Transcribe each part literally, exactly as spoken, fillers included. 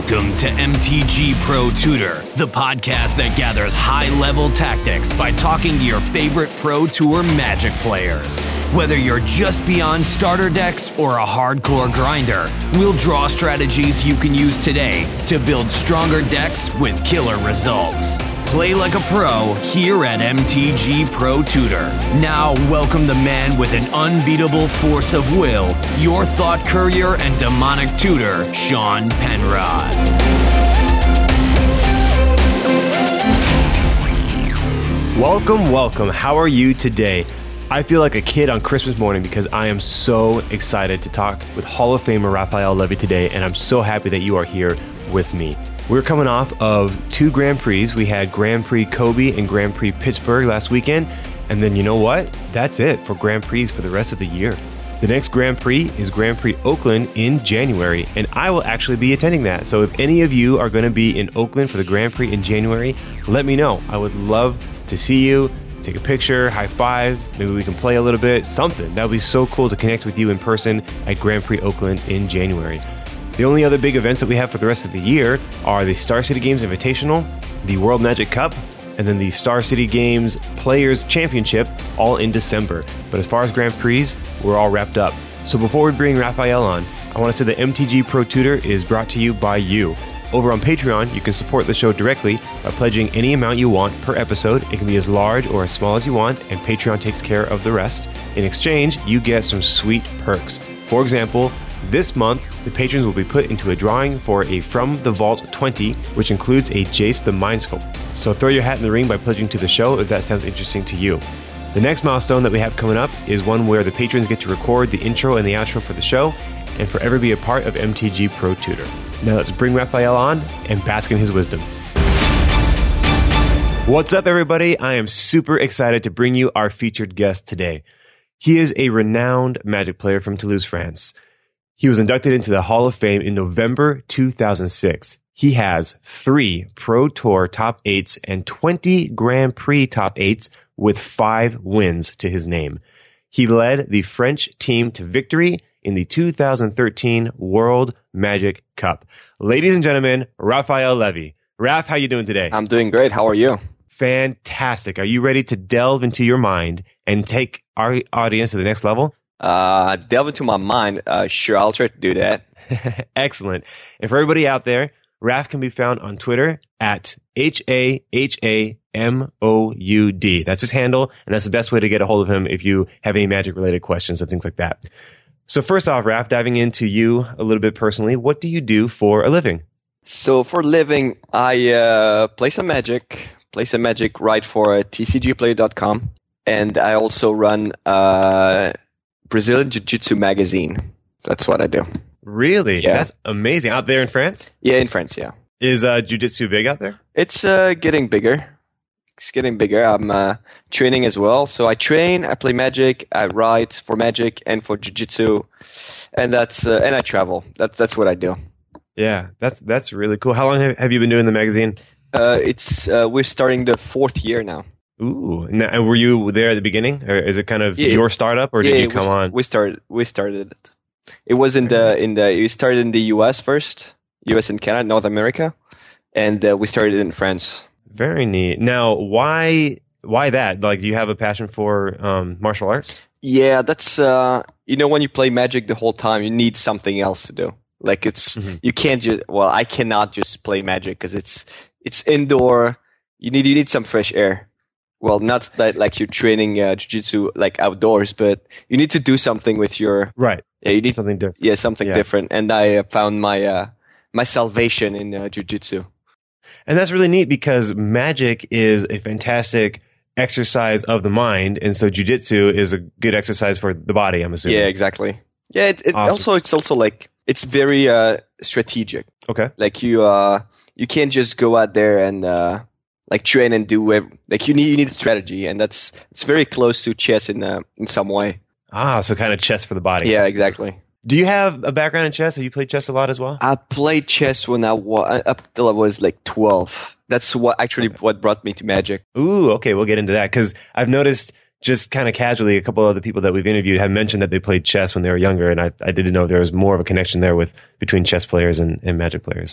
Welcome to M T G Pro Tutor, the podcast that gathers high-level tactics by talking to your favorite Pro Tour Magic players. Whether you're just beyond starter decks or a hardcore grinder, we'll draw strategies you can use today to build stronger decks with killer results. Play like a pro here at M T G Pro Tutor. Now, welcome the man with an unbeatable force of will, your thought courier and demonic tutor, Sean Penrod. Welcome, welcome. How are you today? I feel like a kid on Christmas morning because I am so excited to talk with Hall of Famer Raphael Levy today, and I'm so happy that you are here with me. We're coming off of two Grand Prix. We had Grand Prix Kobe and Grand Prix Pittsburgh last weekend. And then you know what? That's it for Grand Prix for the rest of the year. The next Grand Prix is Grand Prix Oakland in January, and I will actually be attending that. So if any of you are going to be in Oakland for the Grand Prix in January, let me know. I would love to see you, take a picture, high five, maybe we can play a little bit, something. That would be so cool to connect with you in person at Grand Prix Oakland in January. The only other big events that we have for the rest of the year are the Star City Games Invitational, the World Magic Cup, and then the Star City Games Players Championship, all in December. But as far as Grand Prix, we're all wrapped up. So before we bring Raphael on, I want to say that M T G Pro Tutor is brought to you by you. Over on Patreon, you can support the show directly by pledging any amount you want per episode. It can be as large or as small as you want, and Patreon takes care of the rest. In exchange, you get some sweet perks. For example, this month, the patrons will be put into a drawing for a From the Vault twenty, which includes a Jace the Mind Sculpt. So throw your hat in the ring by pledging to the show if that sounds interesting to you. The next milestone that we have coming up is one where the patrons get to record the intro and the outro for the show and forever be a part of M T G Pro Tutor. Now let's bring Raphael on and bask in his wisdom. What's up, everybody? I am super excited to bring you our featured guest today. He is a renowned Magic player from Toulouse, France. He was inducted into the Hall of Fame in November two thousand six. He has three Pro Tour top eights and twenty Grand Prix top eights with five wins to his name. He led the French team to victory in the two thousand thirteen World Magic Cup. Ladies and gentlemen, Raphael Levy. Raph, how you doing today? I'm doing great. How are you? Fantastic. Are you ready to delve into your mind and take our audience to the next level? Uh, delve into my mind. Uh, sure, I'll try to do that. Excellent. And for everybody out there, Raph can be found on Twitter at H A H A M O U D. That's his handle, and that's the best way to get a hold of him if you have any Magic-related questions and things like that. So first off, Raph, diving into you a little bit personally, what do you do for a living? So for a living, I uh, play some Magic, play some Magic, write for T C G player dot com, and I also run uh Brazilian Jiu-Jitsu magazine. That's what I do. Really? Yeah. That's amazing. Out there in France? Yeah, in France, yeah. Is uh, Jiu-Jitsu big out there? It's uh, getting bigger. It's getting bigger. I'm uh, training as well. So I train, I play Magic, I write for Magic and for Jiu-Jitsu, and that's uh, and I travel. That's that's what I do. Yeah, that's that's really cool. How long have, have you been doing the magazine? Uh, it's uh, we're starting the fourth year now. Ooh, and were you there at the beginning, or is it kind of yeah, your startup, or did yeah, you come we, on? We started. We started it. It was in the in the. We started in the U S first, U S and Canada, North America, and uh, we started in France. Very neat. Now, why why that? Like, do you have a passion for um, martial arts? Yeah, that's uh, you know, when you play Magic the whole time, you need something else to do. Like it's mm-hmm. you can't just. Well, I cannot just play Magic because it's it's indoor. You need you need some fresh air. Well, not that like you're training uh, jiu-jitsu like outdoors, but you need to do something with your right. Yeah, you need something different. Yeah, something yeah. different. And I uh, found my uh, my salvation in uh, jiu-jitsu. And that's really neat because Magic is a fantastic exercise of the mind, and so jiu-jitsu is a good exercise for the body, I'm assuming. Yeah, exactly. Yeah, it, it awesome. also it's also like it's very uh, strategic. Okay. Like you uh you can't just go out there and uh, like train and do whatever. Like you need you need a strategy, and that's it's very close to chess in uh, in some way. Ah, so kind of chess for the body. Yeah, exactly. Do you have a background in chess? Have you played chess a lot as well? I played chess when I was up till I was like twelve. That's what actually okay. what brought me to Magic. Ooh, okay, we'll get into that because I've noticed just kind of casually a couple of other people that we've interviewed have mentioned that they played chess when they were younger, and I, I didn't know there was more of a connection there with between chess players and, and Magic players. So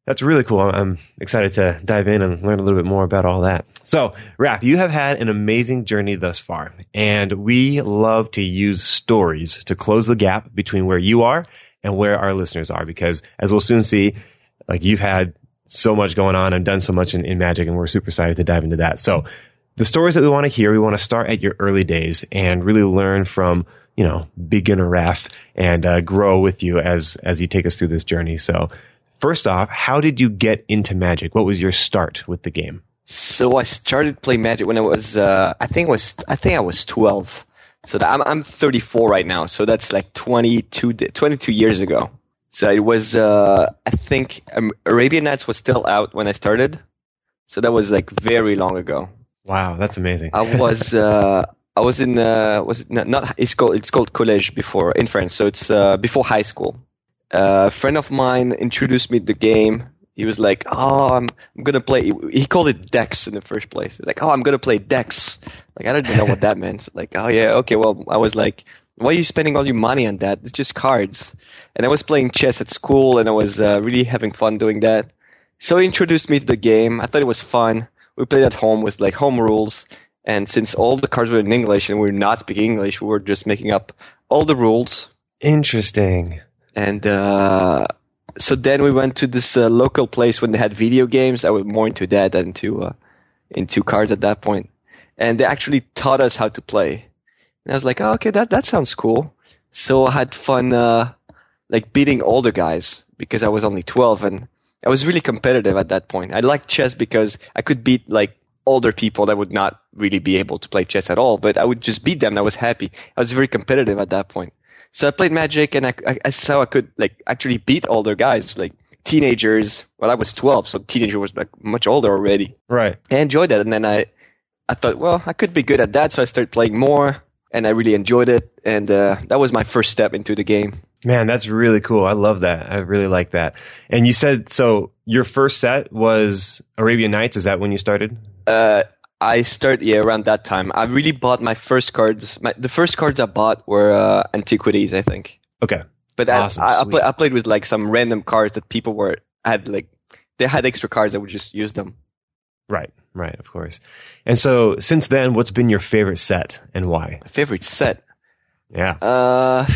That's really cool. I'm excited to dive in and learn a little bit more about all that. So, Raph, you have had an amazing journey thus far, and we love to use stories to close the gap between where you are and where our listeners are, because as we'll soon see, like you've had so much going on and done so much in, in Magic, and we're super excited to dive into that. So, the stories that we want to hear, we want to start at your early days and really learn from, you know, beginner Raph and uh, grow with you as as you take us through this journey. So, first off, how did you get into Magic? What was your start with the game? So I started playing Magic when I was, uh, I think it was, I think I was twelve. So that, I'm I'm thirty-four right now. So that's like twenty-two, twenty-two years ago. So it was, uh, I think um, Arabian Nights was still out when I started. So that was like very long ago. Wow, that's amazing. I was, uh, I was in, uh, was it not, not, it's called, it's called college before, in France. So it's, uh, before high school. Uh, a friend of mine introduced me to the game. He was like, oh, I'm, I'm going to play. He called it Dex in the first place. Like, oh, I'm going to play Dex. Like, I didn't even know what that meant. Like, oh, yeah, okay, well, I was like, why are you spending all your money on that? It's just cards. And I was playing chess at school, and I was uh, really having fun doing that. So he introduced me to the game. I thought it was fun. We played at home with, like, home rules. And since all the cards were in English and we were not speaking English, we were just making up all the rules. Interesting. And uh, so then we went to this uh, local place when they had video games. I was more into that than into, uh, into cards at that point. And they actually taught us how to play. And I was like, oh, okay, that, that sounds cool. So I had fun uh, like beating older guys because I was only twelve. And I was really competitive at that point. I liked chess because I could beat like older people that would not really be able to play chess at all. But I would just beat them and I was happy. I was very competitive at that point. So I played Magic, and I, I, I saw I could like actually beat older guys, like teenagers. Well, I was twelve, so teenager was like much older already. Right. I enjoyed that, and then I, I thought, well, I could be good at that, so I started playing more, and I really enjoyed it, and uh, that was my first step into the game. Man, that's really cool. I love that. I really like that. And you said, so your first set was Arabian Nights. Is that when you started? Uh, I started, yeah, around that time. I really bought my first cards. My, the first cards I bought were uh, Antiquities, I think. Okay. But awesome. I, I, I, play, I played with like some random cards that people were, had like, they had extra cards. I would just use them. Right, right, of course. And so since then, what's been your favorite set and why? My favorite set? Yeah. Uh,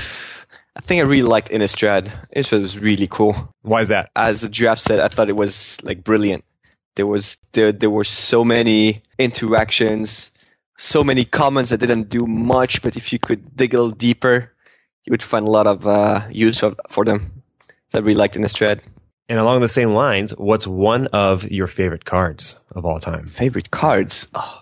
I think I really liked Innistrad. Innistrad was really cool. Why is that? As a draft set, I thought it was like brilliant. There was there there were so many interactions, so many comments that didn't do much, but if you could dig a little deeper, you would find a lot of uh, use of, for them. So I really liked Innistrad. And along the same lines, what's one of your favorite cards of all time? Favorite cards? Oh.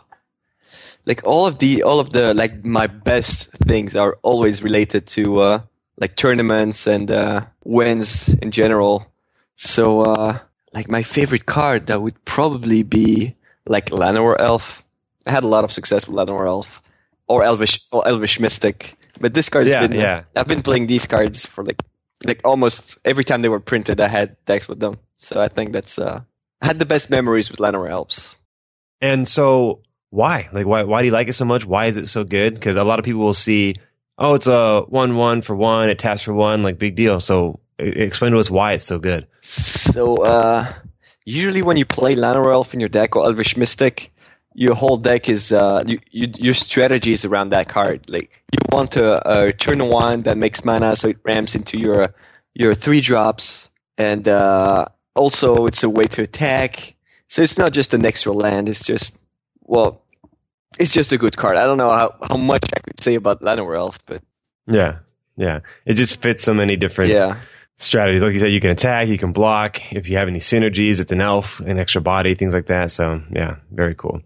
Like all of the all of the like my best things are always related to uh, like tournaments and uh, wins in general. So. Uh, Like my favorite card, that would probably be like Llanowar Elf. I had a lot of success with Llanowar Elf or Elvish or Elvish Mystic. But this card's yeah, been yeah. I've been playing these cards for like like almost every time they were printed. I had decks with them, so I think that's uh, I had the best memories with Llanowar Elves. And so why? Like why? Why do you like it so much? Why is it so good? Because a lot of people will see, oh, it's a one one for one, it taps for one, like big deal. So explain to us why it's so good. So, uh, usually when you play Llanowar Elf in your deck or Elvish Mystic, your whole deck is, uh, you, you, your strategy is around that card. Like, you want a, a turn one that makes mana so it ramps into your, your three drops. And, uh, also it's a way to attack. So it's not just an extra land, it's just, well, it's just a good card. I don't know how, how much I could say about Llanowar Elf, but. Yeah, yeah. It just fits so many different. Yeah. Strategies. Like you said, you can attack, you can block. If you have any synergies, it's an elf, an extra body, things like that. So yeah, very cool.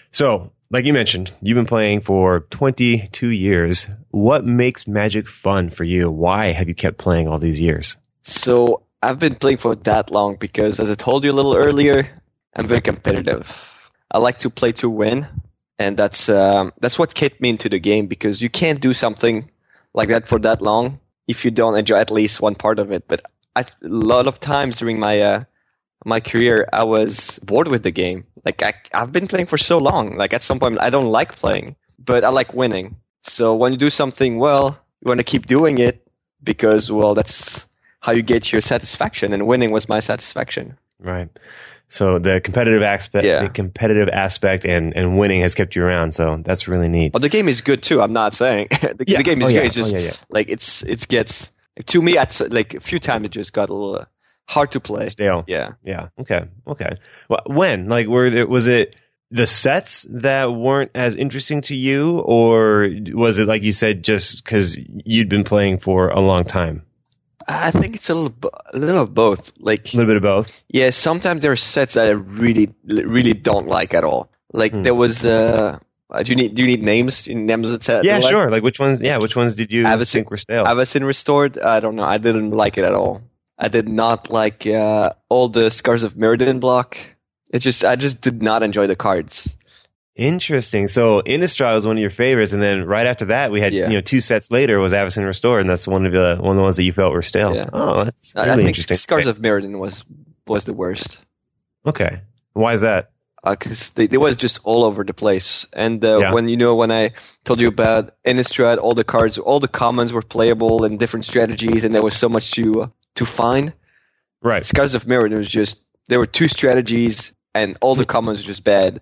So like you mentioned, you've been playing for twenty-two years. What makes Magic fun for you? Why have you kept playing all these years? So I've been playing for that long because, as I told you a little earlier, I'm very competitive. I like to play to win, and that's um, that's what kept me into the game, because you can't do something like that for that long if you don't enjoy at least one part of it. But I, a lot of times during my uh, my career, I was bored with the game. Like I, I've been playing for so long. Like at some point, I don't like playing, but I like winning. So when you do something well, you want to keep doing it because, well, that's how you get your satisfaction. And winning was my satisfaction. Right. So the competitive aspect, Yeah. the competitive aspect, and, and winning has kept you around. So that's really neat. But the game is good too. I'm not saying the, Yeah. the game is Oh, great. yeah. It's just Oh, yeah, yeah. like it's it gets to me. At like a few times, it just got a little uh, hard to play. Stale. Yeah. Yeah. Okay. Okay. Well, when? Like, were there, was it the sets that weren't as interesting to you, or was it like you said, just because you'd been playing for a long time? I think it's a little bo- a little of both. Like A little bit of both. yeah, sometimes there are sets that I really really don't like at all. Like Hmm. there was uh, uh, do you need do you need names? You need names of the set? Yeah, like? sure. Like which ones? Yeah, which ones did you Avacyn- think were stale? Avacyn Restored. I don't know. I didn't like it at all. I did not like uh, all the Scars of Mirrodin block. It's just I just did not enjoy the cards. Interesting. So Innistrad was one of your favorites, and then right after that, we had Yeah. you know two sets later was Avacyn Restored, and that's one of the one of the ones that you felt were stale. Yeah. Oh, that's I- really I think interesting. Scars of Mirrodin was was the worst. Okay, why is that? Because they, they was just all over the place. And uh, Yeah. when you know when I told you about Innistrad, all the cards, all the commons were playable and different strategies, and there was so much to uh, to find. Right. Scars of Mirrodin was just there were two strategies, and all the commons were just bad.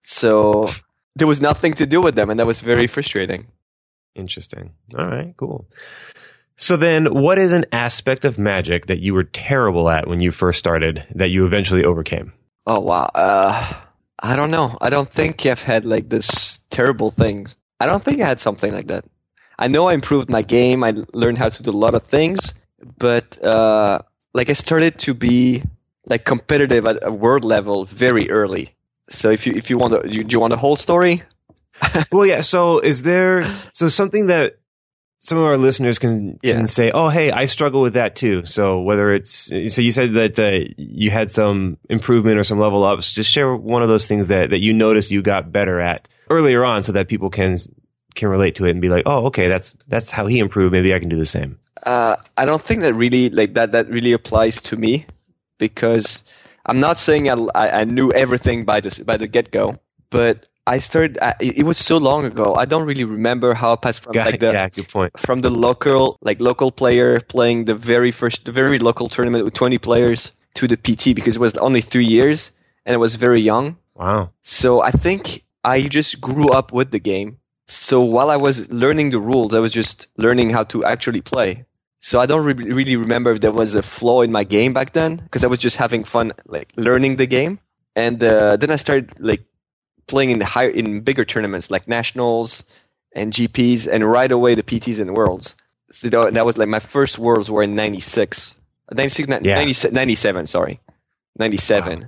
So there was nothing to do with them, and that was very frustrating. Interesting. All right, cool. So then, what is an aspect of Magic that you were terrible at when you first started that you eventually overcame? Oh wow. Uh, I don't know. I don't think I've had like this terrible things. I don't think I had something like that. I know I improved my game. I learned how to do a lot of things, but uh, like I started to be like competitive at a world level very early. So if you if you want to, you, do you want a whole story? Well, yeah. So is there so something that some of our listeners can Yeah. can say, "Oh, hey, I struggle with that too." So whether it's so you said that uh, you had some improvement or some level ups. Just share one of those things that that you noticed you got better at earlier on, so that people can can relate to it and be like, "Oh, okay, that's that's how he improved. Maybe I can do the same." Uh, I don't think that really like that that really applies to me, because I'm not saying I, I, I knew everything by the by the get go, but I started. I, it was so long ago. I don't really remember how I passed from Got- like the yeah, good point. from the local like local player playing the very first the very local tournament with twenty players to the P T, because it was only three years and it was very young. Wow. So I think I just grew up with the game. So while I was learning the rules, I was just learning how to actually play. So I don't re- really remember if there was a flaw in my game back then, because I was just having fun, like learning the game. And uh, then I started like playing in the higher, in bigger tournaments like nationals and G Ps, and right away the P Ts and worlds. So you know, that was like my first worlds were in ninety-six, ninety-six, Yeah. ninety, ninety-seven, sorry, ninety-seven. Wow.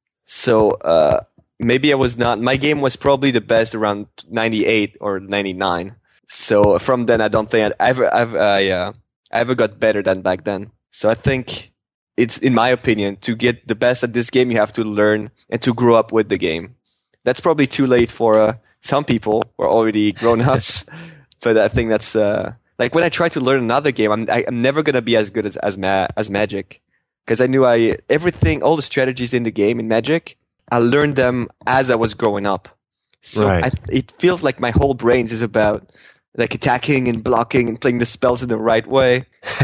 So uh, maybe I was not. My game was probably the best around ninety-eight or ninety-nine. So from then, I don't think I ever, I've, I, uh, I ever got better than back then. So I think it's, in my opinion, to get the best at this game, you have to learn and to grow up with the game. That's probably too late for uh, some people who are already grown ups, but I think that's uh, like when I try to learn another game, I'm I, I'm never gonna be as good as as, ma- as Magic, because I knew I everything, all the strategies in the game in Magic, I learned them as I was growing up. So Right. I, it feels like my whole brain is about like attacking and blocking and playing the spells in the right way.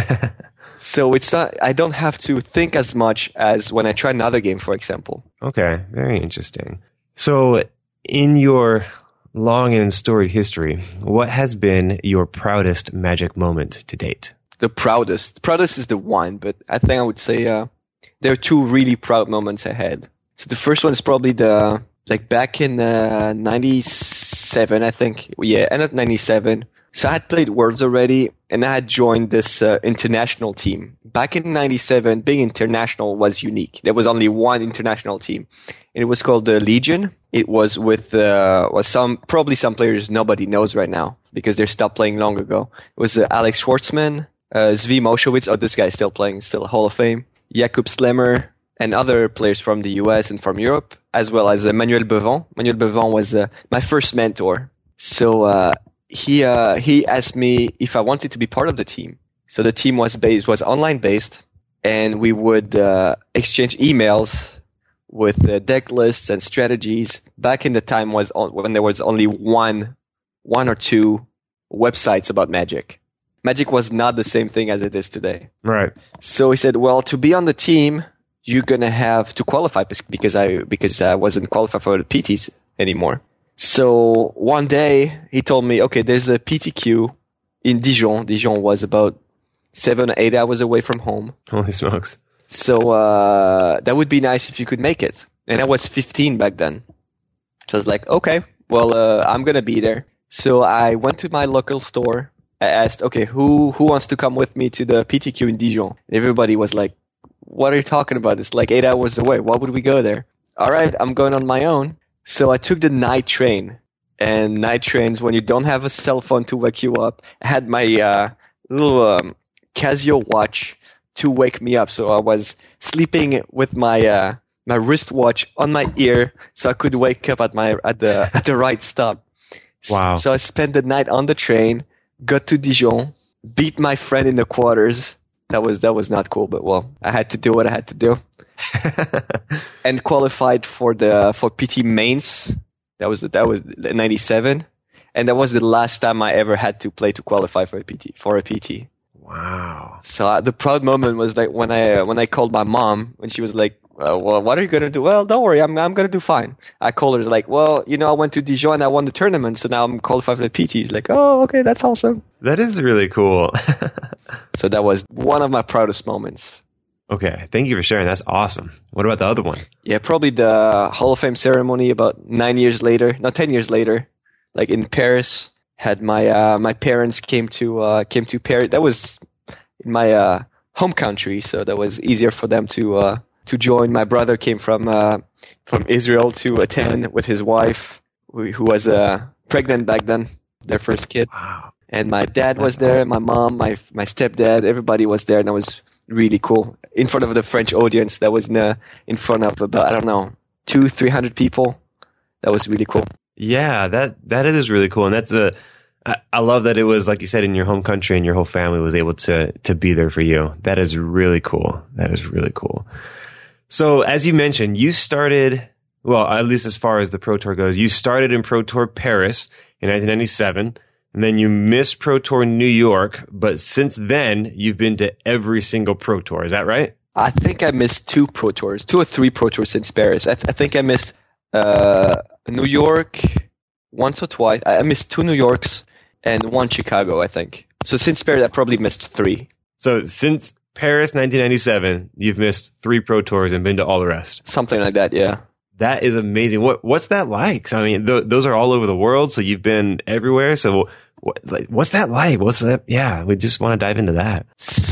So it's not. I don't have to think as much as when I try another game, for example. Okay, very interesting. So, in your long and storied history, what has been your proudest Magic moment to date? The proudest. Proudest is the one, but I think I would say uh, there are two really proud moments I had. So the first one is probably the like back in uh, ninety-seven, I think. Yeah, end of ninety-seven. So I had played Worlds already, and I had joined this uh, international team. Back in ninety-seven, being international was unique. There was only one international team, and it was called the Legion. It was with uh, was some probably some players nobody knows right now because they stopped playing long ago. It was uh, Alex Schwartzman, uh, Zvi Moshowitz. Oh, this guy's still playing, still Hall of Fame. Jakub Slemmer, and other players from the U S and from Europe, as well as uh, Manuel Bevon. Manuel Bevon was uh, my first mentor. So. Uh, He uh, he asked me if I wanted to be part of the team. So the team was based was online based, and we would uh, exchange emails with uh, deck lists and strategies. Back in the time was on, when there was only one one or two websites about Magic. Magic was not the same thing as it is today. Right. So he said, "Well, to be on the team, you're gonna have to qualify because I because I wasn't qualified for the P Ts anymore. So one day he told me, okay, there's a P T Q in Dijon. Dijon was about seven or eight hours away from home. Holy smokes. So uh, that would be nice if you could make it. And I was fifteen back then. So I was like, okay, well, uh, I'm going to be there. So I went to my local store. I asked, okay, who, who wants to come with me to the P T Q in Dijon? And everybody was like, what are you talking about? It's like eight hours away. Why would we go there? All right, I'm going on my own. So I took the night train. And night trains, when you don't have a cell phone to wake you up, I had my uh, little um, Casio watch to wake me up. So I was sleeping with my uh, my wristwatch on my ear, so I could wake up at my at the at the right stop. Wow! So I spent the night on the train, got to Dijon, beat my friend in the quarters. That was that was not cool, but well, I had to do what I had to do, and qualified for the for P T mains. That was the, that was ninety-seven, and that was the last time I ever had to play to qualify for a P T for a P T. Wow! So uh, the proud moment was like when I uh, when I called my mom when she was like, uh, "Well, what are you gonna do?" Well, don't worry, I'm I'm gonna do fine. I called her like, "Well, you know, I went to Dijon and I won the tournament, so now I'm qualified for the P T." She's like, "Oh, okay, that's awesome." That is really cool. So that was one of my proudest moments. Okay, thank you for sharing. That's awesome. What about the other one? Yeah, probably the Hall of Fame ceremony about nine years later, no, ten years later, like in Paris. Had my uh, my parents came to uh, came to Paris. That was in my uh, home country, so that was easier for them to uh, to join. My brother came from uh, from Israel to attend with his wife, who, who was uh, pregnant back then, their first kid. Wow! And my dad was That's there, awesome. my mom, my my stepdad, everybody was there, and that was really cool. In front of the French audience, that was in, uh, in front of about I don't know two three hundred people. That was really cool. Yeah, that that is really cool, and that's a. I, I love that it was like you said in your home country, and your whole family was able to to be there for you. That is really cool. That is really cool. So, as you mentioned, you started well, at least as far as the Pro Tour goes, you started in Pro Tour Paris in nineteen ninety-seven, and then you missed Pro Tour New York. But since then, you've been to every single Pro Tour. Is that right? I think I missed two Pro Tours, two or three Pro Tours since Paris. I, th- I think I missed uh, New York once or twice. I missed two New Yorks and one Chicago, I think. So since Paris, I probably missed three. So since Paris nineteen ninety-seven, you've missed three Pro Tours and been to all the rest. Something like that, yeah. That is amazing. What What's that like? So, I mean, th- those are all over the world, so you've been everywhere. So what, like, what's that like? What's that? Yeah, we just want to dive into that.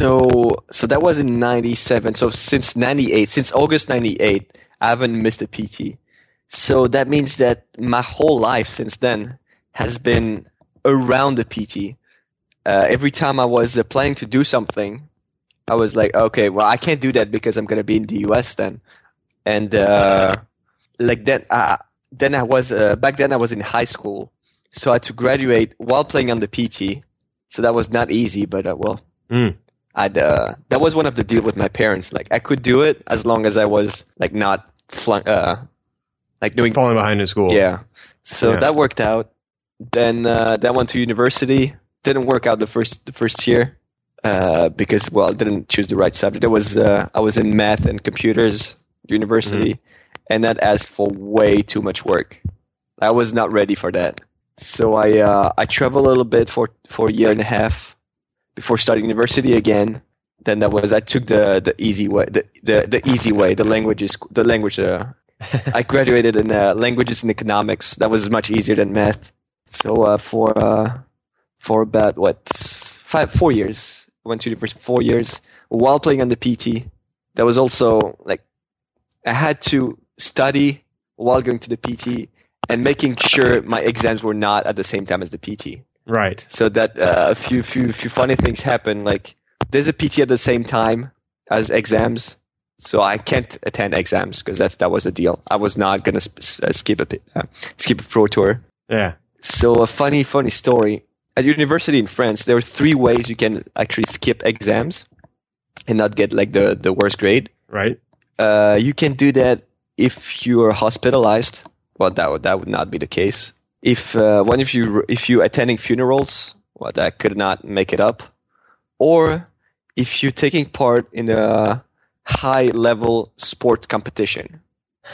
So so that was in ninety-seven. So since ninety-eight, since August ninety-eight, I haven't missed a P T. So that means that my whole life since then has been around the P T. Uh, every time I was uh, planning to do something, I was like, okay, well, I can't do that because I'm going to be in the U S then. And uh, like then, uh, then I was uh, back then I was in high school, so I had to graduate while playing on the P T. So that was not easy, but uh, well, Mm. I'd uh, that was one of the deal with my parents. Like I could do it as long as I was like not flunk, uh, like doing Falling behind in school. yeah. So Yeah. that worked out. Then uh, then went to university. Didn't work out the first the first year uh, because well, I didn't choose the right subject. It was uh, I was in math and computers university, mm-hmm. and that asked for way too much work. I was not ready for that. So I uh, I traveled a little bit for, for a year and a half before starting university again. Then that was I took the, the easy way the, the, the easy way the languages the language. Uh, I graduated in uh, languages and economics. That was much easier than math. So uh, for uh, for about what five four years, I went to university four years while playing on the P T. That was also like I had to study while going to the P T and making sure my exams were not at the same time as the P T. Right. So that uh, a few few few funny things happen. Like there's a P T at the same time as exams. So I can't attend exams because that that was a deal. I was not gonna sp- uh, skip a uh, skip a Pro Tour. Yeah. So a funny funny story. At university in France, there are three ways you can actually skip exams and not get like the, the worst grade. Right. Uh, you can do that if you are hospitalized. Well, that would that would not be the case. If uh, one if you if you attending funerals, well, that could not make it up. Or if you're taking part in a high-level sport competition.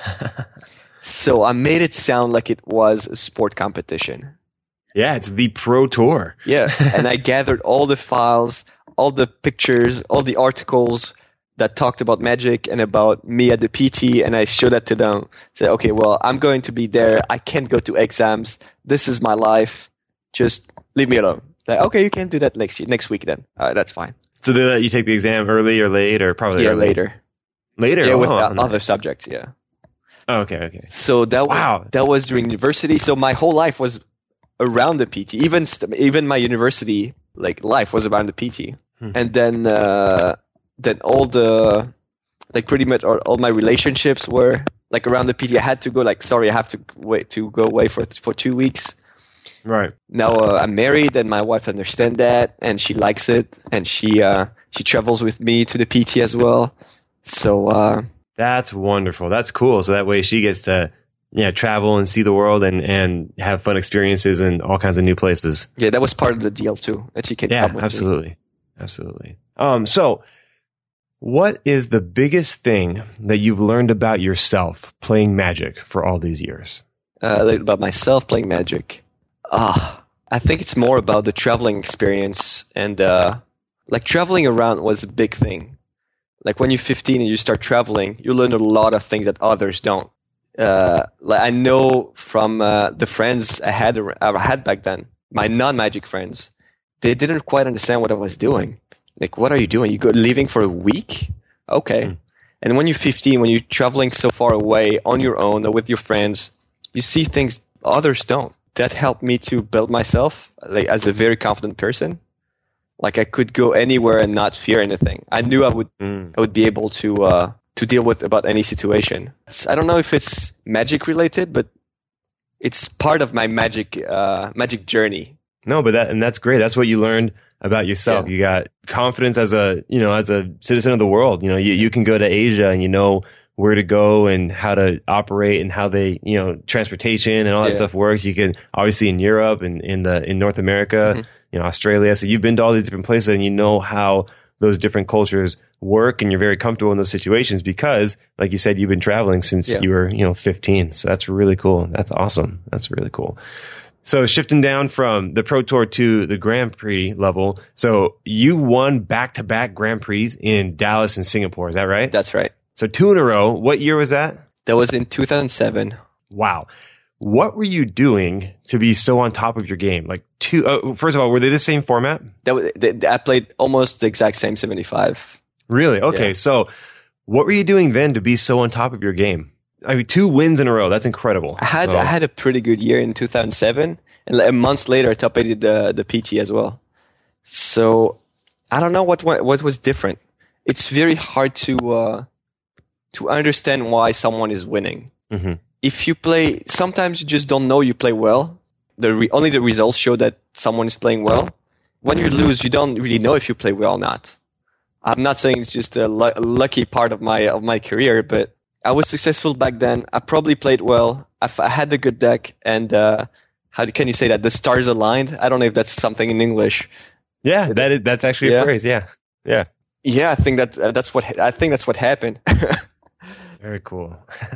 So I made it sound like it was a sport competition. Yeah, it's the Pro Tour. Yeah, and I gathered all the files, all the pictures, all the articles that talked about Magic and about me at the P T, and I showed that to them. Said, okay, well, I'm going to be there. I can't go to exams. This is my life. Just leave me alone. Like, okay, you can do that next next week then. All right, that's fine. So they let you take the exam early or late, or probably yeah, early? later. Later? Yeah, with oh, uh, nice. other subjects, yeah. Oh, okay, okay. So that wow. was, that was during university. So my whole life was around the P T. Even st- even my university like life was around the P T. Hmm. And then uh, then all the like pretty much all, all my relationships were like around the P T. I had to go like sorry, I have to wait to go away for for two weeks. Right. Now uh, I'm married, and my wife understands that, and she likes it, and she uh, she travels with me to the P T as well. So. Uh, That's wonderful. That's cool. So that way she gets to, yeah, travel and see the world and, and have fun experiences in all kinds of new places. Yeah, that was part of the deal too. That she can Yeah, come with absolutely. Me. Absolutely. Um, so what is the biggest thing that you've learned about yourself playing Magic for all these years? Uh, about myself playing Magic. Ah, I think it's more about the traveling experience, and uh, like traveling around was a big thing. Like when you're fifteen and you start traveling, you learn a lot of things that others don't. Uh, like I know from uh, the friends I had I had back then, my non-Magic friends, they didn't quite understand what I was doing. Like, what are you doing? You go leaving for a week? Okay. Mm. And when you're fifteen, when you're traveling so far away on your own or with your friends, you see things others don't. That helped me to build myself like as a very confident person. Like I could go anywhere and not fear anything. I knew I would mm. I would be able to uh, to deal with about any situation. I don't know if it's Magic related, but it's part of my Magic uh, Magic journey. No, but that and that's great. That's what you learned about yourself. Yeah. You got confidence as a you know as a citizen of the world. You know you you can go to Asia and you know where to go and how to operate and how they you know transportation and all that yeah. stuff works. You can obviously in Europe and in the in North America. Mm-hmm. You know, Australia. So you've been to all these different places and you know how those different cultures work and you're very comfortable in those situations because, like you said, you've been traveling since yeah. you were, you know, fifteen. So that's really cool. That's awesome. That's really cool. So shifting down from the Pro Tour to the Grand Prix level. So you won back-to-back Grand Prix in Dallas and Singapore. Is that right? That's right. So two in a row. What year was that? That was in two thousand seven. Wow. What were you doing to be so on top of your game? Like two, uh, first of all, were they the same format? That was, they, I played almost the exact same seventy-five. Really? Okay. Yeah. So what were you doing then to be so on top of your game? I mean, two wins in a row. That's incredible. I had, so. I had a pretty good year in two thousand seven, and a month later I top eighted the, the P T as well. So I don't know what, what, what was different. It's very hard to, uh, to understand why someone is winning. Mm-hmm. If you play, sometimes you just don't know you play well. The re, only the results show that someone is playing well. When you lose, you don't really know if you play well or not. I'm not saying it's just a, l- a lucky part of my of my career, but I was successful back then. I probably played well. I, f- I had a good deck, and uh, how can you say that? The stars aligned. I don't know if that's something in English. Yeah, that is, that's actually yeah. a phrase. Yeah, yeah, yeah. I think that uh, that's what I think that's what happened. Very cool.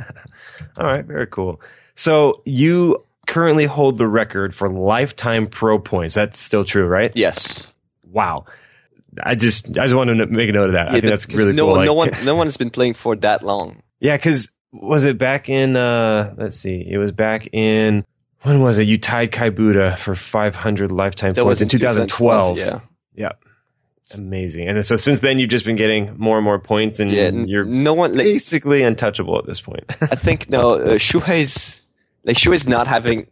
All right, very cool. So you currently hold the record for lifetime pro points. That's still true, right? Yes. Wow. I just I just wanted to make a note of that. Yeah, I think that's really no, cool. No like, one no one has been playing for that long. Yeah, because was it back in, uh, let's see, it was back in, when was it? You tied Kai Buddha for five hundred lifetime that points was in in twenty twelve. Yeah. Yeah. Amazing. And so since then, you've just been getting more and more points, and yeah, you're no one, like, basically untouchable at this point. I think, no, uh, Shuhei's, like, Shuhei's not having,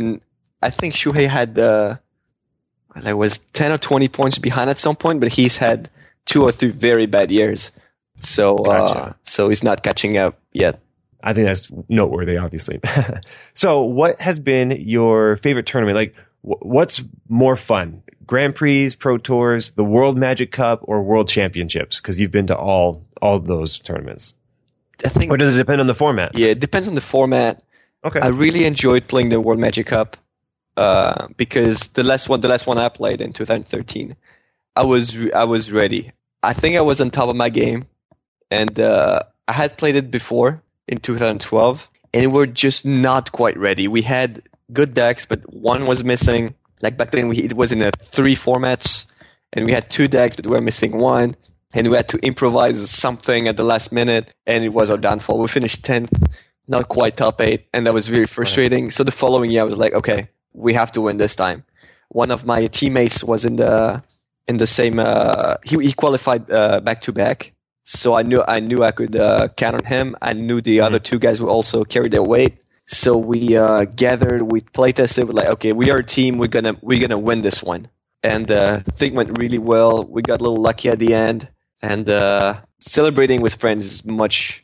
I think Shuhei had, uh, like, was ten or twenty points behind at some point, but he's had two or three very bad years. So, uh, gotcha. so he's not catching up yet. I think that's noteworthy, obviously. So what has been your favorite tournament? Like, w- what's more fun? Grand Prix, Pro Tours, the World Magic Cup, or World Championships? Because you've been to all all those tournaments. I think, or does it depend on the format? Yeah, it depends on the format. Okay. I really enjoyed playing the World Magic Cup uh, because the last one, the last one I played in two thousand thirteen, I was I was ready. I think I was on top of my game. and uh, I had played it before in two thousand twelve, and we were just not quite ready. We had good decks, but one was missing. Like back then, we, it was in a three formats, and we had two decks, but we were missing one, and we had to improvise something at the last minute, and it was our downfall. We finished tenth, not quite top eight, and that was very frustrating. Right. So the following year, I was like, okay, we have to win this time. One of my teammates was in the in the same. Uh, he he qualified uh, back to back, so I knew I knew I could uh, count on him. I knew the mm-hmm. other two guys would also carry their weight. So we uh, gathered, we play tested. We're like, okay, we are a team. We're gonna we're gonna win this one. And uh, the thing went really well. We got a little lucky at the end. And uh, celebrating with friends is much.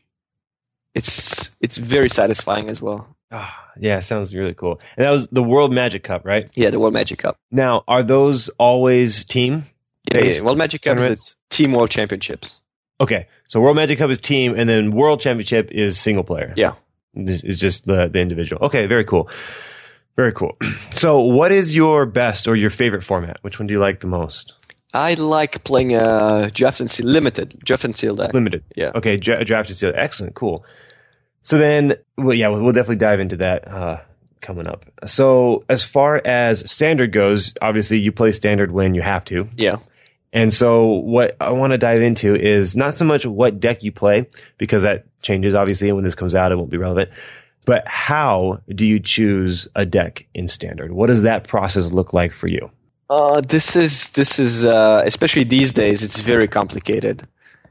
It's it's very satisfying as well. Oh, yeah, sounds really cool. And that was the World Magic Cup, right? Yeah, the World Magic Cup. Now, are those always team? Yeah, yeah. World Magic Cup is Team World Championships. Okay, so World Magic Cup is team, and then World Championship is single player. Yeah. Is just the, the individual. Okay, very cool. Very cool. So what is your best or your favorite format? Which one do you like the most? I like playing uh, draft and seal, limited. Draft and seal deck. Limited. Yeah. Okay, dra- draft and seal. Excellent, cool. So then, well, yeah, we'll definitely dive into that uh, coming up. So as far as standard goes, obviously you play standard when you have to. Yeah. And so what I want to dive into is not so much what deck you play, because that changes, obviously, and when this comes out, it won't be relevant. But how do you choose a deck in Standard? What does that process look like for you? Uh, this is, this is uh, especially these days, it's very complicated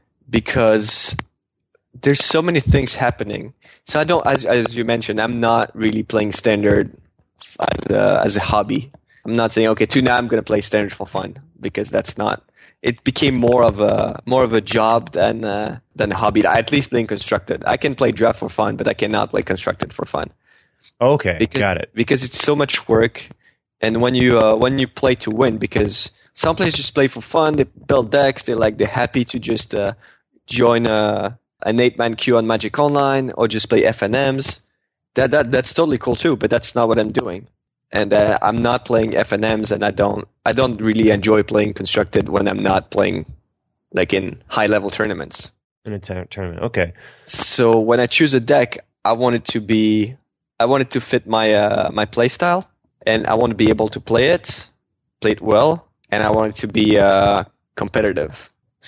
because there's so many things happening. So I don't, as, as you mentioned, I'm not really playing Standard as a, as a hobby. I'm not saying, okay, now I'm going to play Standard for fun, because that's not. It became more of a more of a job than uh, than a hobby. At least playing Constructed, I can play draft for fun, but I cannot play Constructed for fun. Okay, because, got it. Because it's so much work, and when you uh, when you play to win, because some players just play for fun. They build decks. They're like they're happy to just uh, join a, an eight man queue on Magic Online or just play F N Ms. That that that's totally cool too, but that's not what I'm doing. And uh, I'm not playing F N Ms, and I don't I don't really enjoy playing Constructed when I'm not playing like in high level tournaments. In a t- tournament, okay. So when I choose a deck, I want it to be I want it to fit my uh, my play style, and I want to be able to play it, play it well, and I want it to be uh, competitive.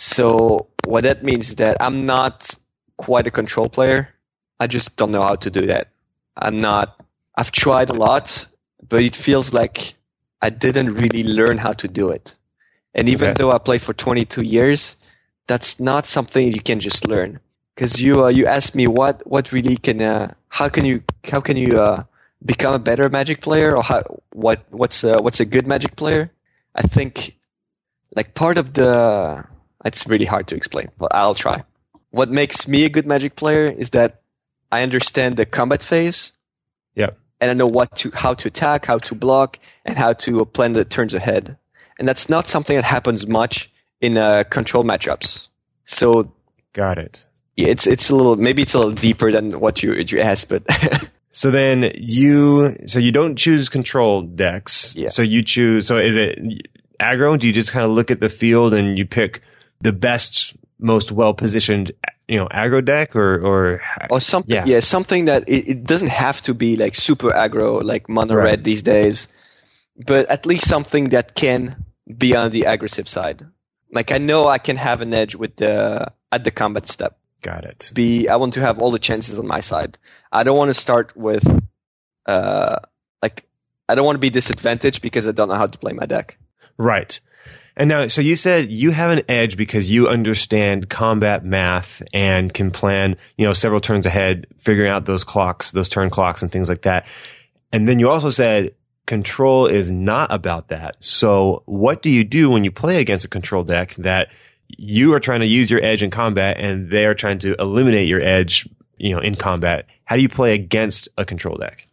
So what that means is that I'm not quite a control player. I just don't know how to do that. I'm not. I've tried a lot. But it feels like I didn't really learn how to do it. And even okay. though I played for twenty-two years, that's not something you can just learn. Because you uh, you asked me what what really can uh, how can you how can you uh, become a better Magic player, or how what what's uh, what's a good Magic player? I think like part of the it's really hard to explain, but I'll try. What makes me a good Magic player is that I understand the combat phase. Yeah. And I know what to, how to attack, how to block, and how to plan the turns ahead. And that's not something that happens much in uh, control matchups. So, got it. Yeah, it's it's a little maybe it's a little deeper than what you you asked, but. So then you so you don't choose control decks. Yeah. So you choose. So is it aggro? Do you just kind of look at the field and you pick the best, most well positioned, you know, aggro deck, or or or something? Yeah, yeah something that it, it doesn't have to be like super aggro, like mono right. red these days, but at least something that can be on the aggressive side. Like I know I can have an edge with the at the combat step. Got it. Be I want to have all the chances on my side. I don't want to start with uh like I don't want to be disadvantaged because I don't know how to play my deck. Right. And now, so you said you have an edge because you understand combat math and can plan, you know, several turns ahead, figuring out those clocks, those turn clocks and things like that. And then you also said control is not about that. So what do you do when you play against a control deck that you are trying to use your edge in combat and they are trying to eliminate your edge, you know, in combat? How do you play against a control deck?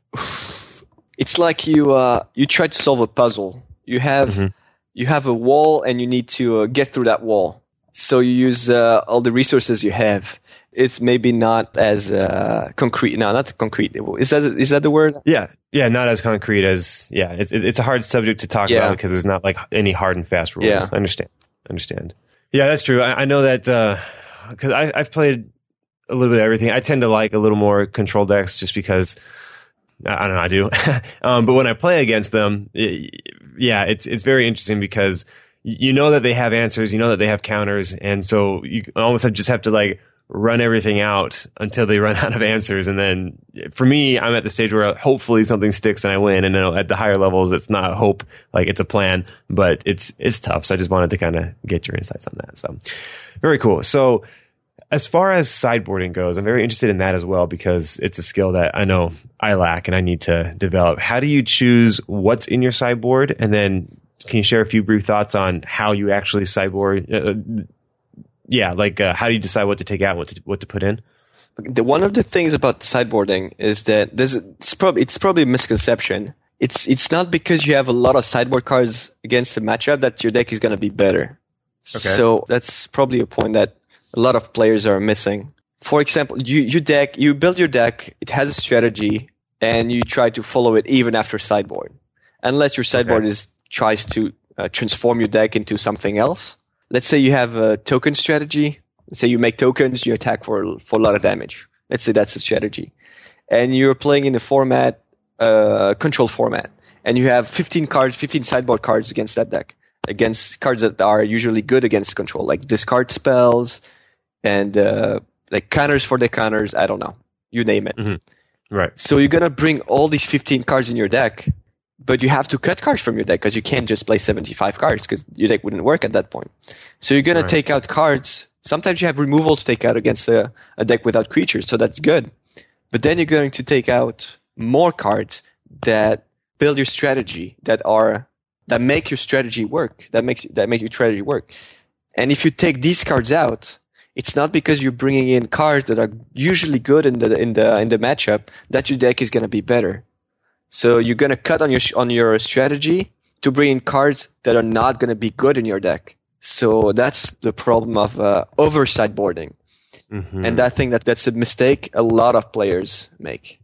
It's like you uh, you try to solve a puzzle. You have mm-hmm. you have a wall and you need to uh, get through that wall. So you use uh, all the resources you have. It's maybe not as uh, concrete. No, not concrete. Is that is that the word? Yeah, yeah, not as concrete as yeah. It's it's a hard subject to talk yeah. about because there's not like any hard and fast rules. Yeah. I understand. Understand. Yeah, that's true. I, I know that uh, because I've played a little bit of everything. I tend to like a little more control decks just because I don't know, I do. um, but when I play against them, it, yeah, it's it's very interesting because you know that they have answers, you know that they have counters, and so you almost have, just have to like run everything out until they run out of answers. And then for me, I'm at the stage where hopefully something sticks and I win. And then at the higher levels, it's not hope, like it's a plan, but it's it's tough. So I just wanted to kind of get your insights on that. So very cool. So as far as sideboarding goes, I'm very interested in that as well because it's a skill that I know I lack and I need to develop. How do you choose what's in your sideboard? And then can you share a few brief thoughts on how you actually sideboard? Uh, yeah, like uh, how do you decide what to take out, what to, what to put in? The, one of the things about sideboarding is that there's it's probably it's probably a misconception. It's it's not because you have a lot of sideboard cards against the matchup that your deck is going to be better. Okay. So that's probably a point that a lot of players are missing. For example, you you deck you build your deck, it has a strategy, and you try to follow it even after sideboard, unless your sideboard okay. is tries to uh, transform your deck into something else. Let's say you have a token strategy. Let's say you make tokens, you attack for for a lot of damage. Let's say that's the strategy, and you're playing in a format, uh, control format, and you have fifteen cards, fifteen sideboard cards against that deck, against cards that are usually good against control, like discard spells. And uh, like counters for the counters, I don't know. You name it. Mm-hmm. Right. So you're going to bring all these fifteen cards in your deck, but you have to cut cards from your deck because you can't just play seventy-five cards because your deck wouldn't work at that point. So you're going right. to take out cards. Sometimes you have removal to take out against a, a deck without creatures, so that's good. But then you're going to take out more cards that build your strategy, that are that make your strategy work, that makes that make your strategy work. And if you take these cards out, it's not because you're bringing in cards that are usually good in the in the in the matchup that your deck is going to be better. So you're going to cut on your on your strategy to bring in cards that are not going to be good in your deck. So that's the problem of uh, over sideboarding, mm-hmm. and I think that that's a mistake a lot of players make.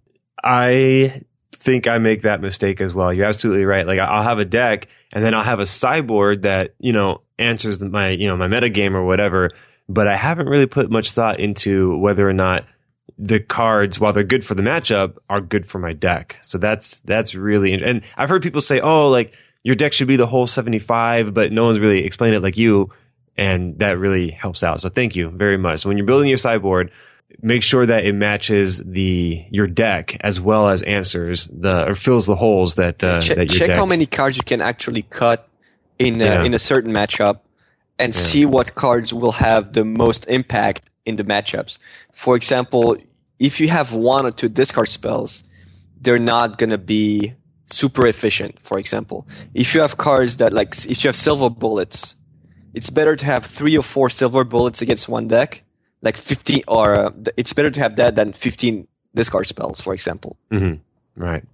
I think I make that mistake as well. You're absolutely right. Like I'll have a deck, and then I'll have a sideboard that you know answers my you know my metagame or whatever. But I haven't really put much thought into whether or not the cards, while they're good for the matchup, are good for my deck. So that's that's really, and I've heard people say, "Oh, like your deck should be the whole seventy-five," but no one's really explained it like you, and that really helps out. So thank you very much. So when you're building your sideboard, make sure that it matches the your deck as well as answers the or fills the holes that uh, check, that your check deck. How many cards you can actually cut in uh, yeah. in a certain matchup. And yeah. see what cards will have the most impact in the matchups. For example, if you have one or two discard spells, they're not going to be super efficient, for example. If you have cards that, like, if you have silver bullets, it's better to have three or four silver bullets against one deck, like fifteen, or uh, it's better to have that than fifteen discard spells, for example. Mm-hmm. Right.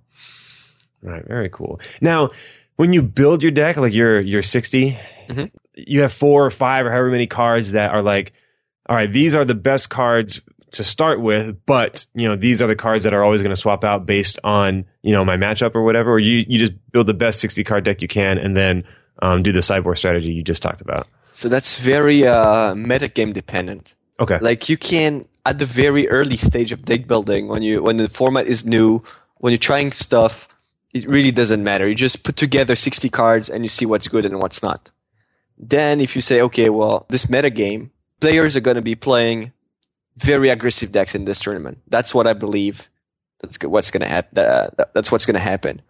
Right. Very cool. Now, when you build your deck, like your your sixty, mm-hmm. you have four or five or however many cards that are like, all right, these are the best cards to start with, but you know these are the cards that are always going to swap out based on you know my matchup or whatever. Or you you just build the best sixty card deck you can, and then um, do the sideboard strategy you just talked about. So that's very uh, metagame dependent. Okay. Like you can at the very early stage of deck building, when you when the format is new, when you're trying stuff, it really doesn't matter. You just put together sixty cards and you see what's good and what's not. Then if you say, okay, well, this metagame, players are going to be playing very aggressive decks in this tournament. That's what I believe. That's what's going to happen. Uh, that's what's going to happen.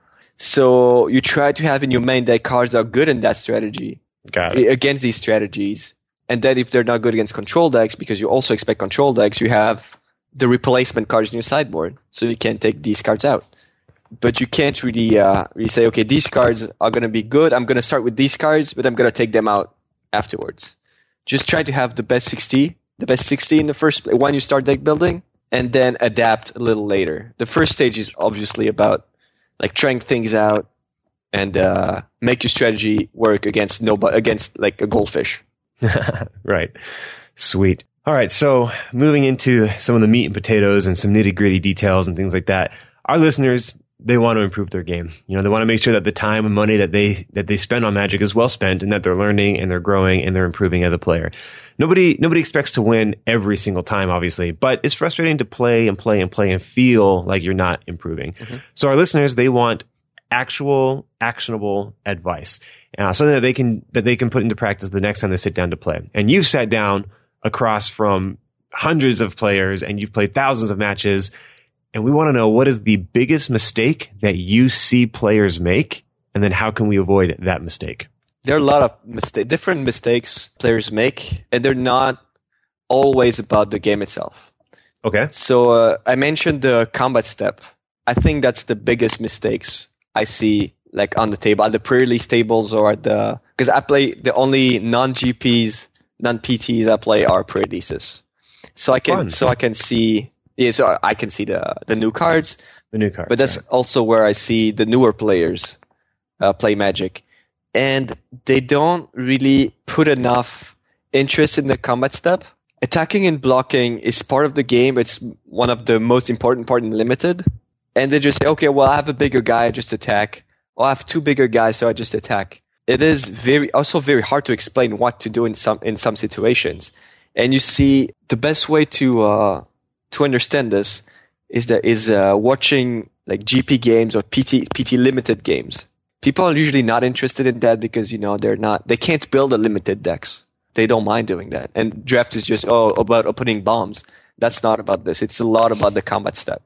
So you try to have in your main deck cards that are good in that strategy. Got it. Against these strategies. And then if they're not good against control decks, because you also expect control decks, you have the replacement cards in your sideboard. So you can take these cards out. But you can't really, uh, really say, okay, these cards are going to be good. I'm going to start with these cards, but I'm going to take them out afterwards. Just try to have the best sixty, the best sixty in the first when you start deck building, and then adapt a little later. The first stage is obviously about like trying things out and uh, make your strategy work against nobody, against like a goldfish. Right. Sweet. All right. So moving into some of the meat and potatoes and some nitty gritty details and things like that. Our listeners, they want to improve their game. You know, they want to make sure that the time and money that they that they spend on Magic is well spent, and that they're learning and they're growing and they're improving as a player. Nobody nobody expects to win every single time, obviously, but it's frustrating to play and play and play and feel like you're not improving. Mm-hmm. So our listeners, they want actual, actionable advice, uh, something that they can that they can put into practice the next time they sit down to play. And you've sat down across from hundreds of players, and you've played thousands of matches, and we want to know, what is the biggest mistake that you see players make, and then how can we avoid that mistake? There are a lot of mista- different mistakes players make, and they're not always about the game itself. Okay. So uh, I mentioned the combat step. I think that's the biggest mistakes I see, like on the table, at the pre-release tables, or at the, because I play the only non-G Ps, non-P Ts I play are pre-releases. So I can, Fun. so I can see, yeah, so I can see the the new cards, the new cards. But that's right. Also where I see the newer players uh, play Magic, and they don't really put enough interest in the combat step. Attacking and blocking is part of the game. It's one of the most important part in Limited. And they just say, okay, well, I have a bigger guy, I just attack. Or I have two bigger guys, so I just attack. It is very also very hard to explain what to do in some in some situations. And you see, the best way to uh, to understand this is that is uh, watching like G P games or P T P T limited games. People are usually not interested in that because, you know, they're not they can't build a limited decks. They don't mind doing that. And draft is just oh about opening bombs. That's not about this. It's a lot about the combat step.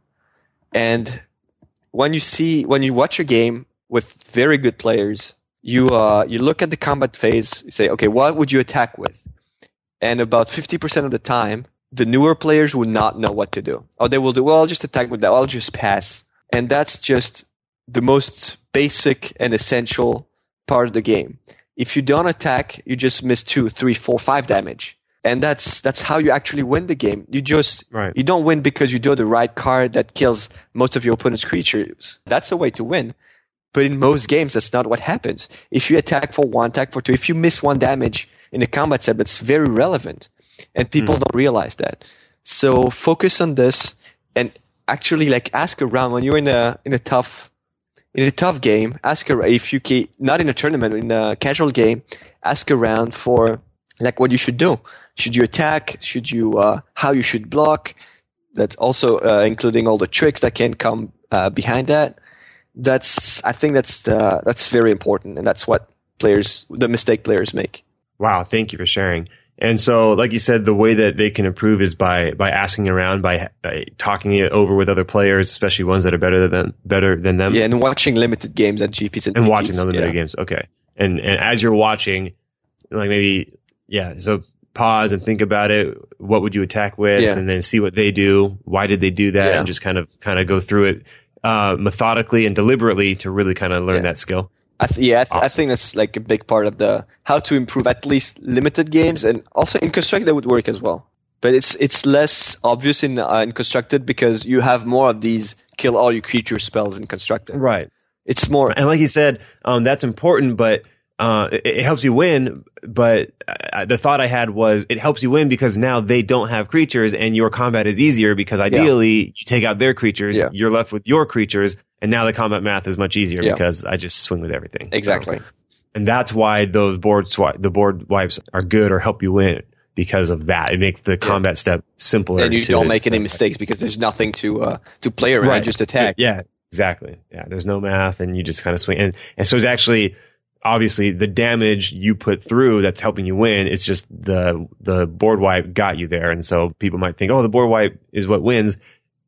And when you see, when you watch a game with very good players, you uh, you look at the combat phase, you say, okay, what would you attack with? And about fifty percent of the time, the newer players will not know what to do. Or they will do, well, I'll just attack with that, I'll just pass. And that's just the most basic and essential part of the game. If you don't attack, you just miss two, three, four, five damage. And that's that's how you actually win the game. You just right. You don't win because you do the right card that kills most of your opponent's creatures. That's a way to win. But in most games, that's not what happens. If you attack for one, attack for two, if you miss one damage in a combat set, that's very relevant. And people mm. don't realize that. So focus on this and actually like ask around when you're in a in a tough in a tough game. Ask around if you can, not in a tournament, in a casual game. Ask around for like what you should do. Should you attack? Should you, uh, how you should block? That's also, uh, including all the tricks that can come, uh, behind that. That's, I think that's the, that's very important. And that's what players, the mistake players make. Wow. Thank you for sharing. And so, like you said, the way that they can improve is by, by asking around, by, by talking it over with other players, especially ones that are better than, better than them. Yeah. And watching limited games at G Ps and, and P Ts, watching the limited yeah. games. Okay. And, and as you're watching, like maybe, yeah, so pause and think about it. What would you attack with? Yeah. And then see what they do. Why did they do that? Yeah. And just kind of kind of go through it uh, methodically and deliberately to really kind of learn yeah. that skill. I th- yeah, I, th- awesome. I think that's like a big part of the how to improve at least limited games, and also in constructed that would work as well. But it's it's less obvious in uh, in constructed because you have more of these kill all your creature spells in constructed. Right. It's more, and like you said, um, that's important, but. Uh, it, it helps you win, but uh, the thought I had was it helps you win because now they don't have creatures and your combat is easier because ideally yeah. you take out their creatures, yeah. you're left with your creatures, and now the combat math is much easier yeah. because I just swing with everything. Exactly. So, and that's why those board swi- the board wipes are good or help you win because of that. It makes the yeah. combat step simpler. And you to, don't make any mistakes because there's nothing to uh, to play around, right. just attack. Yeah, exactly. Yeah, there's no math and you just kind of swing. And, and so it's actually... Obviously, the damage you put through that's helping you win, it's just the the board wipe got you there. And so people might think, oh, the board wipe is what wins.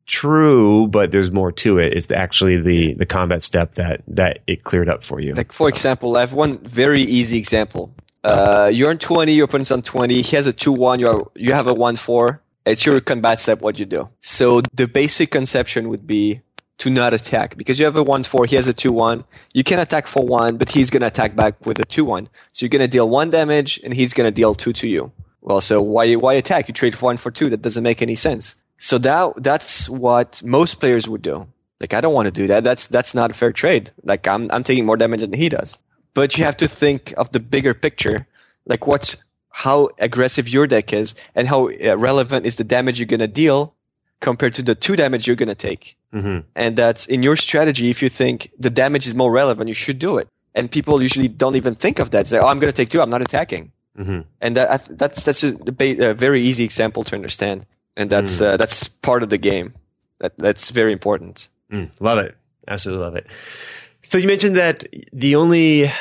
True, but there's more to it. It's actually the, the combat step that, that it cleared up for you. Like, for so. example, I have one very easy example. Uh, you're on twenty, your opponent's on twenty. He has a two one, you you have a one four. It's your combat step, what you do. So the basic conception would be to not attack, because you have a one four, he has a two one. You can attack for one, but he's going to attack back with a two one. So you're going to deal one damage, and he's going to deal two to you. Well, so why why attack? You trade for one for two. That doesn't make any sense. So that that's what most players would do. Like, I don't want to do that. That's that's not a fair trade. Like, I'm I'm taking more damage than he does. But you have to think of the bigger picture. Like, what's how aggressive your deck is, and how relevant is the damage you're going to deal compared to the two damage you're going to take. Mm-hmm. And that's in your strategy. If you think the damage is more relevant, you should do it. And people usually don't even think of that. Say, oh, I'm going to take two. I'm not attacking. Mm-hmm. And that, that's that's a, a very easy example to understand. And that's mm. uh, that's part of the game. That that's very important. Mm, love it. Absolutely love it. So you mentioned that the only uh,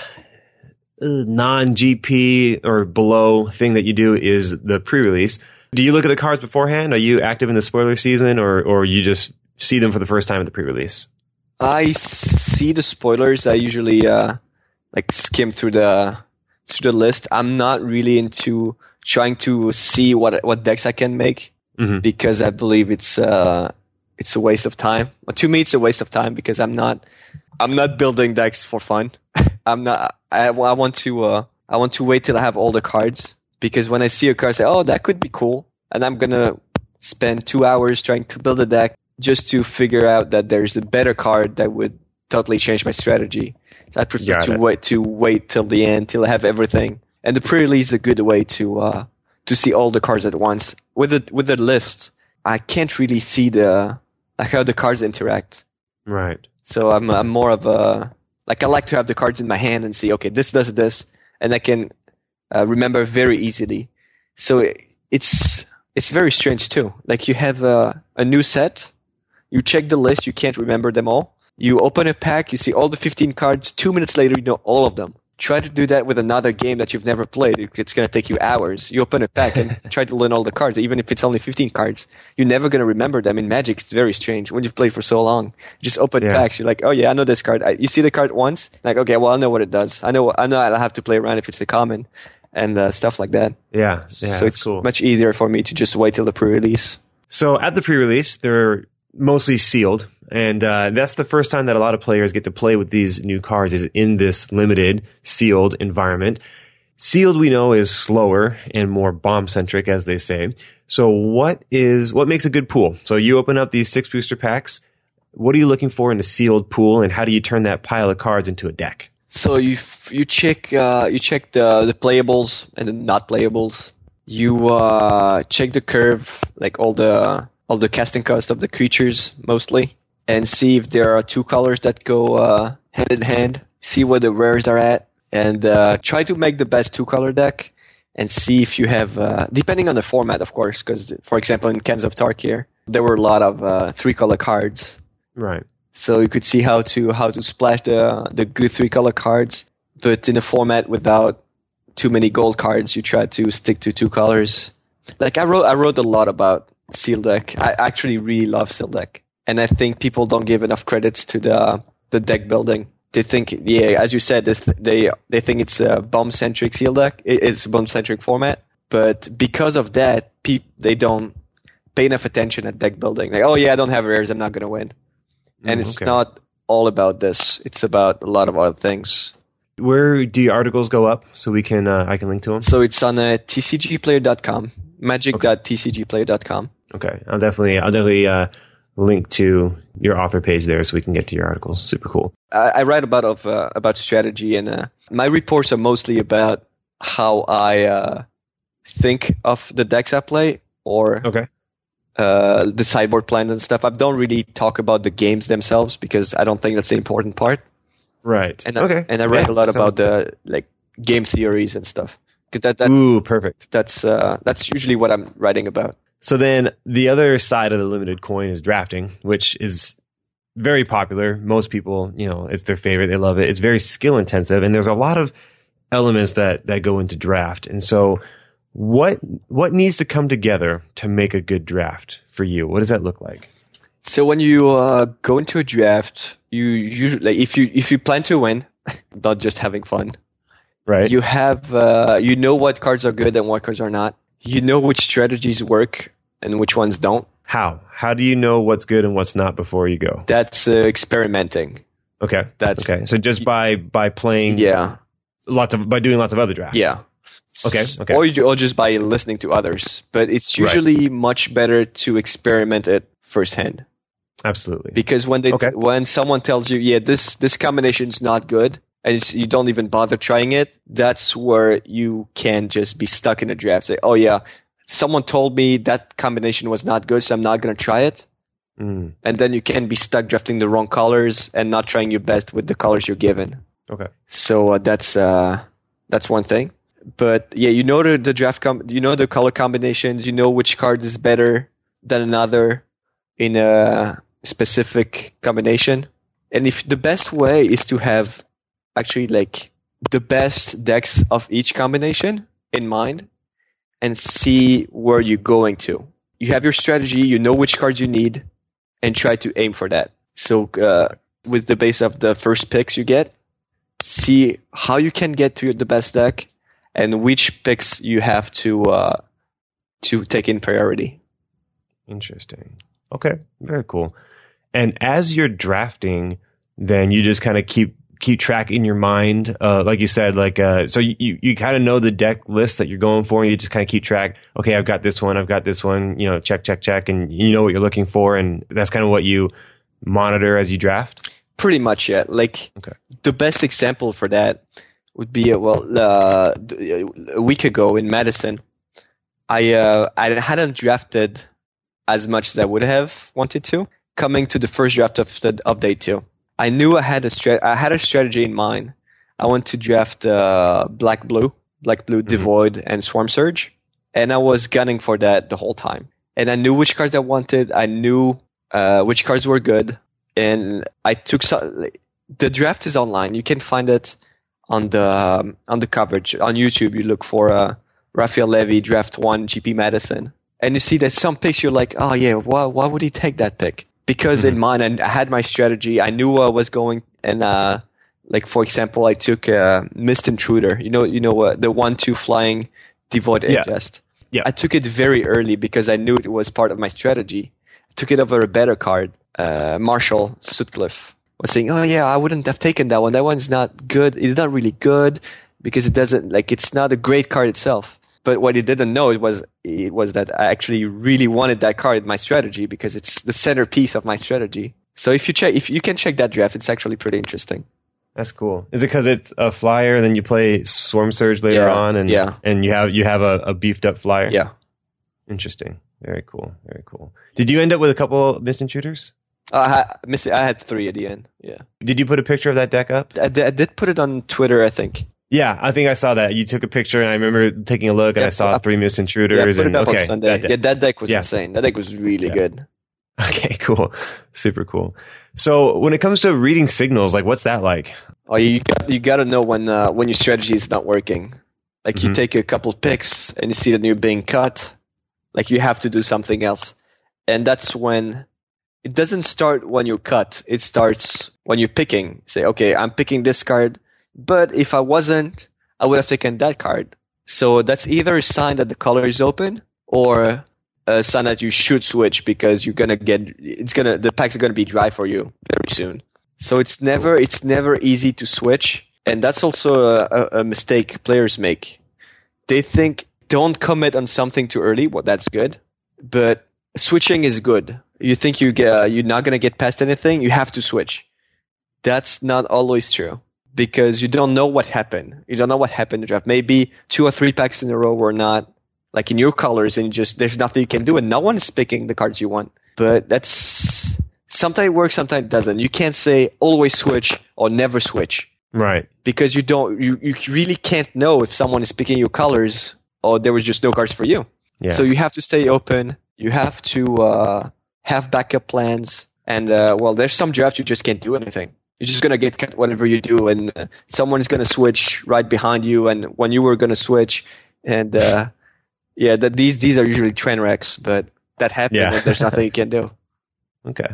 non-G P or below thing that you do is the pre-release. Do you look at the cards beforehand? Are you active in the spoiler season, or or you just see them for the first time at the pre-release? I see the spoilers. I usually uh, like skim through the through the list. I'm not really into trying to see what what decks I can make mm-hmm. because I believe it's uh it's a waste of time. Well, to me, it's a waste of time because I'm not I'm not building decks for fun. I'm not. I, I want to uh, I want to wait till I have all the cards, because when I see a card, I say, oh, that could be cool, and I'm gonna spend two hours trying to build a deck just to figure out that there's a better card that would totally change my strategy. So I prefer Got to it. wait to wait till the end, till I have everything. And the pre-release is a good way to uh, to see all the cards at once. With the with the list, I can't really see the like how the cards interact. Right. So I'm I'm more of a like I like to have the cards in my hand and see, okay, this does this, and I can uh, remember very easily. So it, it's it's very strange too. Like you have a, a new set, you check the list, you can't remember them all. You open a pack, you see all the fifteen cards. Two minutes later, you know all of them. Try to do that with another game that you've never played. It's going to take you hours. You open a pack and try to learn all the cards, even if it's only fifteen cards. You're never going to remember them. In Magic, it's very strange. When you've played for so long, you just open yeah. packs. You're like, oh yeah, I know this card. I, you see the card once, like, okay, well, I know what it does. I know I know I'll have to play around if it's a common and uh, stuff like that. Yeah, yeah, so that's it's cool. much easier for me to just wait till the pre-release. So at the pre-release, they're mostly sealed. And uh, that's the first time that a lot of players get to play with these new cards, is in this limited, sealed environment. Sealed, we know, is slower and more bomb-centric, as they say. So what is what makes a good pool? So you open up these six booster packs. What are you looking for in a sealed pool, and how do you turn that pile of cards into a deck? So you you check uh, you check the the playables and the not playables. You uh, check the curve, like all the all the casting cost of the creatures mostly, and see if there are two colors that go uh, hand in hand. See where the rares are at, and uh, try to make the best two color deck. And see if you have, uh, depending on the format, of course, because, for example, in Cans of Tarkir, there were a lot of uh, three color cards. Right. So you could see how to how to splash the the good three color cards, but in a format without too many gold cards, you try to stick to two colors. Like I wrote, I wrote a lot about Seal Deck. I actually really love Seal Deck, and I think people don't give enough credits to the the deck building. They think, yeah, as you said, this, they they think it's a bomb-centric Seal Deck. It's a bomb-centric format, but because of that, pe- they don't pay enough attention at deck building. Like, oh yeah, I don't have rares, I'm not going to win. And Mm, it's okay. not all about this. It's about a lot of other things. Where do your articles go up so we can uh, I can link to them? So it's on uh, T C G player dot com, magic dot T C G player dot com. Okay, I'll definitely I'll definitely uh, link to your author page there so we can get to your articles. Super cool. I, I write about of uh, about strategy, and uh, my reports are mostly about how I uh, think of the decks I play, or Okay. uh, the sideboard plans and stuff. I don't really talk about the games themselves because I don't think that's the important part. Right. And I, okay. and I write Yeah, a lot sounds about good. the like game theories and stuff. Because that, that Ooh, perfect. that's uh, that's usually what I'm writing about. So then the other side of the limited coin is drafting, which is very popular. Most people, you know, it's their favorite. They love it. It's very skill intensive, and there's a lot of elements that, that go into draft. And so what what needs to come together to make a good draft for you? What does that look like? So when you uh, go into a draft, you usually like, if you if you plan to win, not just having fun. Right. You have uh, you know what cards are good and what cards are not. You know which strategies work and which ones don't. How? How do you know what's good and what's not before you go? That's uh, experimenting. Okay. That's okay. So just by by playing yeah, lots of by doing lots of other drafts. yeah. Okay, okay. Or you, or just by listening to others. But it's usually much better to experiment it firsthand. Absolutely. Because when they Okay. when someone tells you, yeah, this this combination's not good, and it's, you don't even bother trying it, that's where you can just be stuck in a draft. Say, oh yeah, someone told me that combination was not good, so I'm not going to try it. Mm. And then you can be stuck drafting the wrong colors and not trying your best with the colors you're given. Okay. So uh, that's uh, that's one thing. But yeah, you know the, the draft com- you know the color combinations, you know which card is better than another in a specific combination. And if the best way is to have actually like the best decks of each combination in mind and see where you're going to. You have your strategy, you know which cards you need, and try to aim for that. So uh, with the base of the first picks you get, see how you can get to the best deck and which picks you have to uh, to take in priority. Interesting. Okay, very cool. And as you're drafting, then you just kind of keep keep track in your mind, uh, like you said, like uh, so you you kind of know the deck list that you're going for, and you just kind of keep track. Okay, I've got this one, I've got this one. You know, check, check, check, and you know what you're looking for, and that's kind of what you monitor as you draft. Pretty much, yeah. Like okay. The best example for that would be uh, well, uh, a week ago in Madison, I uh, I hadn't drafted as much as I would have wanted to. Coming to the first draft of the of day two, I knew I had a stra- I had a strategy in mind. I went to draft uh, black blue, black blue mm-hmm. Devoid, and Swarm Surge, and I was gunning for that the whole time. And I knew which cards I wanted. I knew uh, which cards were good, and I took some. The draft is online. You can find it on the um, on the coverage on YouTube. You look for uh, Raphael Levy Draft One G P Madison. And you see that some picks you're like, oh yeah, why why would he take that pick? Because mm-hmm. in mind, I had my strategy. I knew where I was going. And uh, like for example, I took uh, Mist Intruder. You know, you know uh, the one two flying Devoid yeah. Adjust. Yeah. I took it very early because I knew it was part of my strategy. I took it over a better card. Uh, Marshall Sutcliffe was saying, oh yeah, I wouldn't have taken that one. That one's not good. It's not really good because it doesn't like it's not a great card itself. But what he didn't know it was it was that I actually really wanted that card in my strategy because it's the centerpiece of my strategy. So if you check, if you can check that draft, it's actually pretty interesting. That's cool. Is it because it's a flyer, then you play Swarm Surge later yeah, on, and yeah. and you have you have a, a beefed up flyer? Yeah. Interesting. Very cool. Very cool. Did you end up with a couple Mist Intruders? Uh, I had, I had three at the end. Yeah. Did you put a picture of that deck up? I did, I did put it on Twitter, I think. Yeah, I think I saw that. You took a picture, and I remember taking a look, and yeah, I saw I, three Mist Intruders. Yeah, put and, it up okay, on Sunday. That yeah, that deck was yeah. insane. That deck was really yeah. good. Okay, cool. Super cool. So when it comes to reading signals, like what's that like? Oh, you got you got to know when uh, when your strategy is not working. Like mm-hmm. you take a couple picks, and you see that you're being cut. Like you have to do something else, and that's when it doesn't start when you're cut. It starts when you're picking. Say, okay, I'm picking this card, but if I wasn't, I would have taken that card. So that's either a sign that the color is open or a sign that you should switch because you're gonna get it's gonna the packs are gonna be dry for you very soon. So it's never it's never easy to switch, and that's also a, a mistake players make. They think don't commit on something too early. Well, that's good, but switching is good. You think you get uh, you're not gonna get past anything, you have to switch. That's not always true. Because you don't know what happened. You don't know what happened in the draft. Maybe two or three packs in a row were not like in your colors, and you just there's nothing you can do, and no one is picking the cards you want. But that's sometimes it works, sometimes it doesn't. You can't say always switch or never switch, right? Because you don't, you, you really can't know if someone is picking your colors or there was just no cards for you. Yeah. So you have to stay open. You have to uh, have backup plans, and uh, well, there's some drafts you just can't do anything. You're just going to get cut whatever you do, and uh, someone's going to switch right behind you, and when you were going to switch, and uh, yeah, that these these are usually train wrecks, but that happens, yeah. and there's nothing you can do. Okay.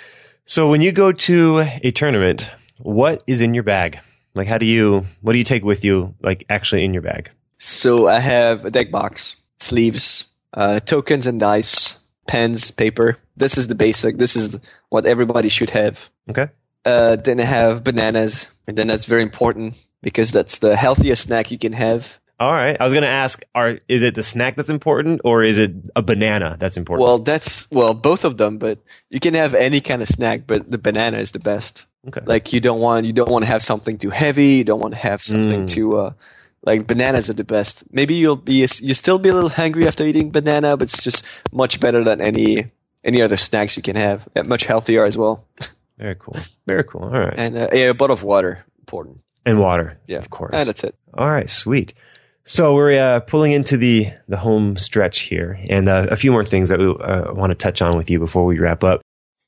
So when you go to a tournament, what is in your bag? Like, how do you, what do you take with you, like, actually in your bag? So I have a deck box, sleeves, uh, tokens and dice, pens, paper. This is the basic. This is what everybody should have. Okay. Uh, then I have bananas, and then that's very important because that's the healthiest snack you can have. All right. I was going to ask, are is it the snack that's important, or is it a banana that's important? Well, that's well both of them, but you can have any kind of snack, but the banana is the best. Okay. Like you don't want you don't want to have something too heavy. You don't want to have something mm. too uh, Like bananas are the best. Maybe you'll be you still be a little hungry after eating banana, but it's just much better than any any other snacks you can have. And much healthier as well. Very cool. Very cool. All right. And uh, yeah, a bottle of water, important. And water, yeah, of course. And that's it. All right, sweet. So we're uh, pulling into the the home stretch here, and uh, a few more things that we uh, want to touch on with you before we wrap up.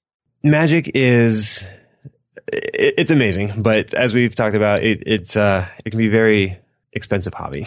Magic is it, it's amazing, but as we've talked about, it, it's uh, it can be very expensive hobby.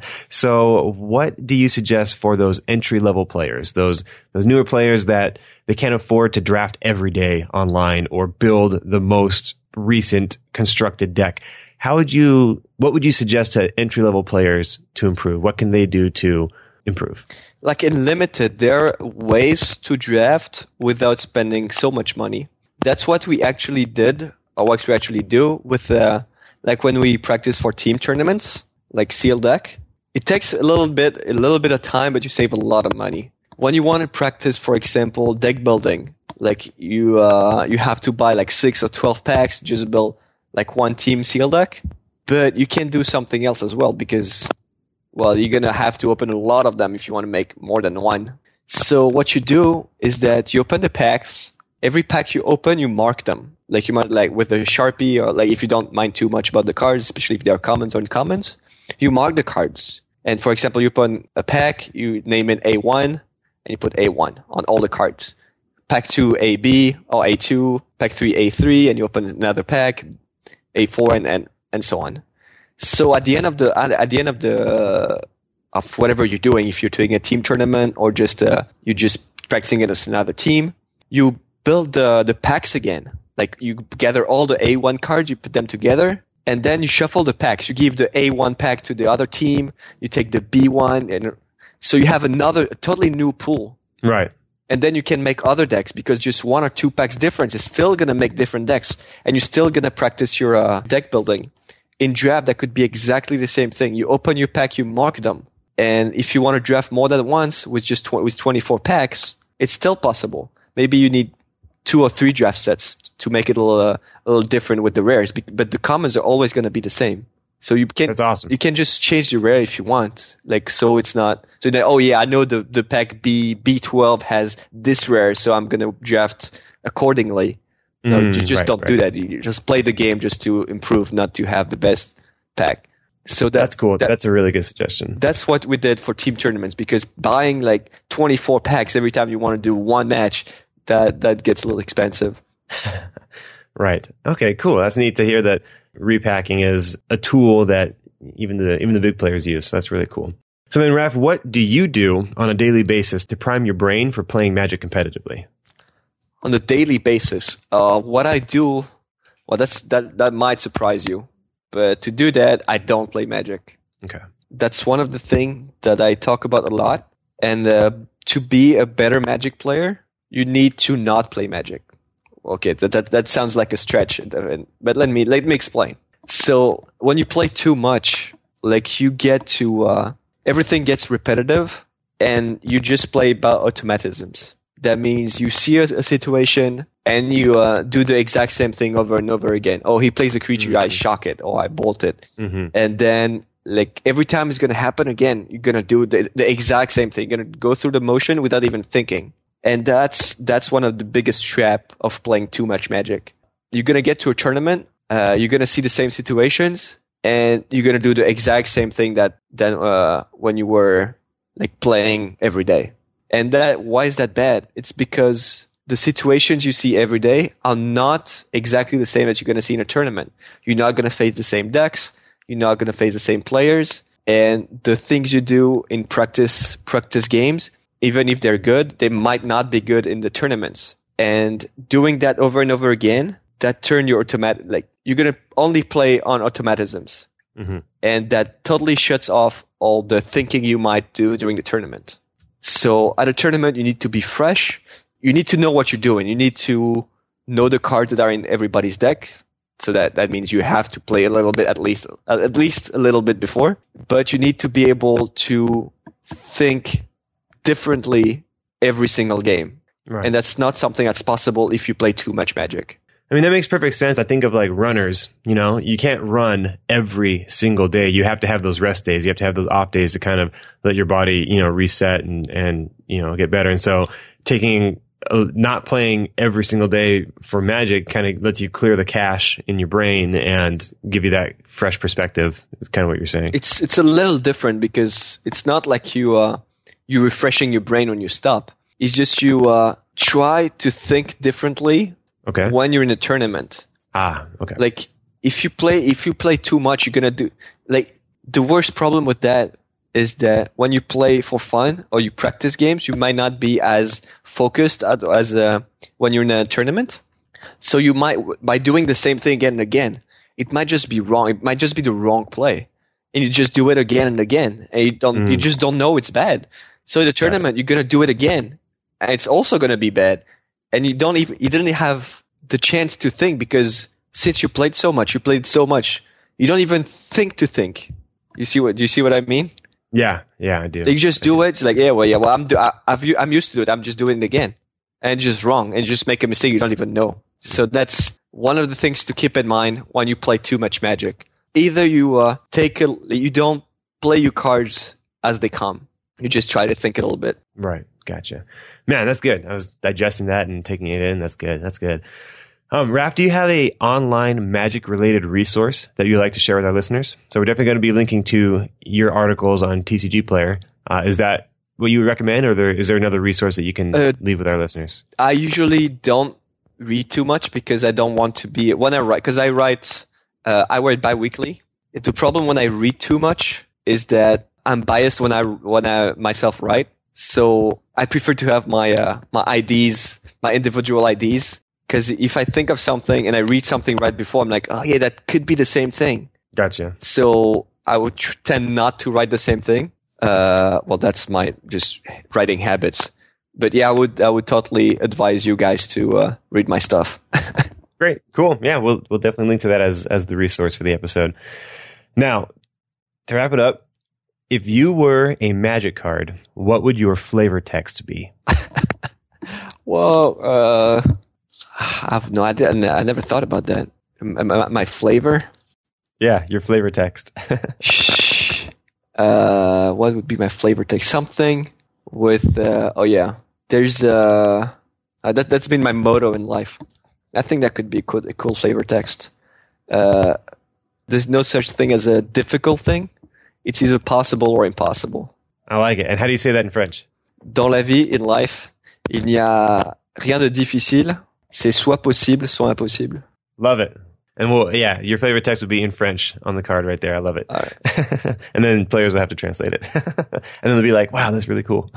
So what do you suggest for those entry level players, those those newer players that they can't afford to draft every day online or build the most recent constructed deck? How would you, what would you suggest to entry level players to improve? What can they do to improve? Like in Limited, there are ways to draft without spending so much money. That's what we actually did, or what we actually do with, uh, like when we practice for team tournaments, like Seal Deck. It takes a little bit, a little bit of time, but you save a lot of money. When you want to practice, for example, deck building, like you, uh, you have to buy like six or twelve packs just to build like one team Seal Deck, but you can do something else as well because, well, you're going to have to open a lot of them if you want to make more than one. So what you do is that you open the packs. Every pack you open, you mark them. Like you might like with a Sharpie, or like if you don't mind too much about the cards, especially if they are commons or uncommons, you mark the cards. And for example, you open a pack, you name it A one, and you put A one on all the cards. Pack two, A B, or A two, pack three, A three, and you open another pack, A four, and, and, and so on. So at the end of the, at the end of the, uh, of whatever you're doing, if you're doing a team tournament or just, uh, you're just practicing it as another team, you build the, the packs again. Like you gather all the A one cards, you put them together, and then you shuffle the packs. You give the A one pack to the other team, you take the B one, and so you have another, a totally new pool. Right. And then you can make other decks because just one or two packs difference is still going to make different decks. And you're still going to practice your uh, deck building. In draft, that could be exactly the same thing. You open your pack, you mark them. And if you want to draft more than once with just tw- with twenty-four packs, it's still possible. Maybe you need two or three draft sets to make it a little, uh, a little different with the rares. But the commons are always going to be the same. So you can That's awesome. You can just change the rare if you want. Like so it's not so that oh yeah, I know the, the pack B B twelve has this rare, so I'm gonna draft accordingly. No, Mm, just, just right, don't right. do that. You just play the game just to improve, not to have the best pack. So that, That's cool. that- That's a really good suggestion. that's what we did for team tournaments, because buying like twenty-four packs every time you want to do one match, that that gets a little expensive. Right. Okay, cool. That's neat to hear that repacking is a tool that even the even the big players use. So that's really cool. So then, Raph, what do you do on a daily basis to prime your brain for playing Magic competitively? On a daily basis, uh, what I do, well, that's that that might surprise you, but to do that, I don't play Magic. Okay. That's one of the things that I talk about a lot. And uh, to be a better Magic player, you need to not play Magic. Okay, that that, that sounds like a stretch, but let me let me explain. So when you play too much, like you get to uh, everything gets repetitive, and you just play about automatisms. That means you see a, a situation and you uh, do the exact same thing over and over again. Oh, he plays a creature, Mm-hmm. I shock it, or I bolt it, Mm-hmm. and then like every time it's gonna happen again, you're gonna do the, the exact same thing. You're gonna go through the motion without even thinking. And that's that's one of the biggest trap of playing too much Magic. You're gonna get to a tournament, uh, you're gonna see the same situations, and you're gonna do the exact same thing that that uh, when you were like playing every day. And that why is that bad? It's because the situations you see every day are not exactly the same as you're gonna see in a tournament. You're not gonna face the same decks. You're not gonna face the same players, and the things you do in practice practice games, even if they're good, they might not be good in the tournaments. And doing that over and over again, that turn your automatic, like you're going to only play on automatisms. Mm-hmm. And that totally shuts off all the thinking you might do during the tournament. So at a tournament, you need to be fresh. You need to know what you're doing. You need to know the cards that are in everybody's deck. So that, that means you have to play a little bit, at least, at least a little bit before. But you need to be able to think differently every single game. Right. And that's not something that's possible if you play too much Magic. I mean, that makes perfect sense. I think of like runners, you know, you can't run every single day. You have to have those rest days. You have to have those off days to kind of let your body, you know, reset and, and, you know, get better. And so taking, uh, not playing every single day for Magic kind of lets you clear the cache in your brain and give you that fresh perspective. Is kind of what you're saying. It's, it's a little different because it's not like you, uh, you're refreshing your brain when you stop. It's just you, uh, try to think differently. Okay. When you're in a tournament. Ah, okay. Like if you play if you play too much, you're gonna do like the worst problem with that is that when you play for fun or you practice games, you might not be as focused as, as uh, when you're in a tournament. So you might by doing the same thing again and again, it might just be wrong. It might just be the wrong play, and you just do it again and again, and you don't mm. you just don't know it's bad. So in the tournament, right. You're gonna do it again, and it's also gonna be bad. And you don't even, you didn't have the chance to think because since you played so much, you played so much, you don't even think to think. You see what, do you see what I mean? Yeah, yeah, I do. You just do it. It's like, yeah, well, yeah, well, I'm, do, I, I've, I'm used to it. I'm just doing it again. And it's just wrong. And you just make a mistake you don't even know. So that's one of the things to keep in mind when you play too much Magic. Either you, uh, take a, you don't play your cards as they come. You just try to think a little bit. Right. Gotcha. Man, that's good. I was digesting that and taking it in. That's good. That's good. Um, Raph, do you have a online Magic related resource that you'd like to share with our listeners? So we're definitely going to be linking to your articles on T C G Player. Uh, is that what you would recommend, or there, is there another resource that you can uh, leave with our listeners? I usually don't read too much because I don't want to be when I write because I write uh, I write bi-weekly. The problem when I read too much is that I'm biased when I when I myself write. So I prefer to have my uh, my I Ds, my individual I Ds, because if I think of something and I read something right before, I'm like, oh yeah, that could be the same thing. Gotcha. So I would tr- tend not to write the same thing. Uh, well, that's my just writing habits. But yeah, I would I would totally advise you guys to uh, read my stuff. Great, cool. Yeah, we'll we'll definitely link to that as as the resource for the episode. Now, to wrap it up. If you were a Magic card, what would your flavor text be? Well, uh, I have no idea. I never thought about that. My, my flavor? Yeah, your flavor text. uh, what would be my flavor text? Something with, uh, oh yeah, there's, uh, uh, that, that's been my motto in life. I think that could be a cool, a cool flavor text. Uh, there's no such thing as a difficult thing. It's either possible or impossible. I like it. And how do you say that in French? Dans la vie, in life, il n'y a rien de difficile. C'est soit possible, soit impossible. Love it. And well, yeah, your favorite text would be in French on the card right there. I love it. All right. And then players will have to translate it. And then they'll be like, wow, that's really cool.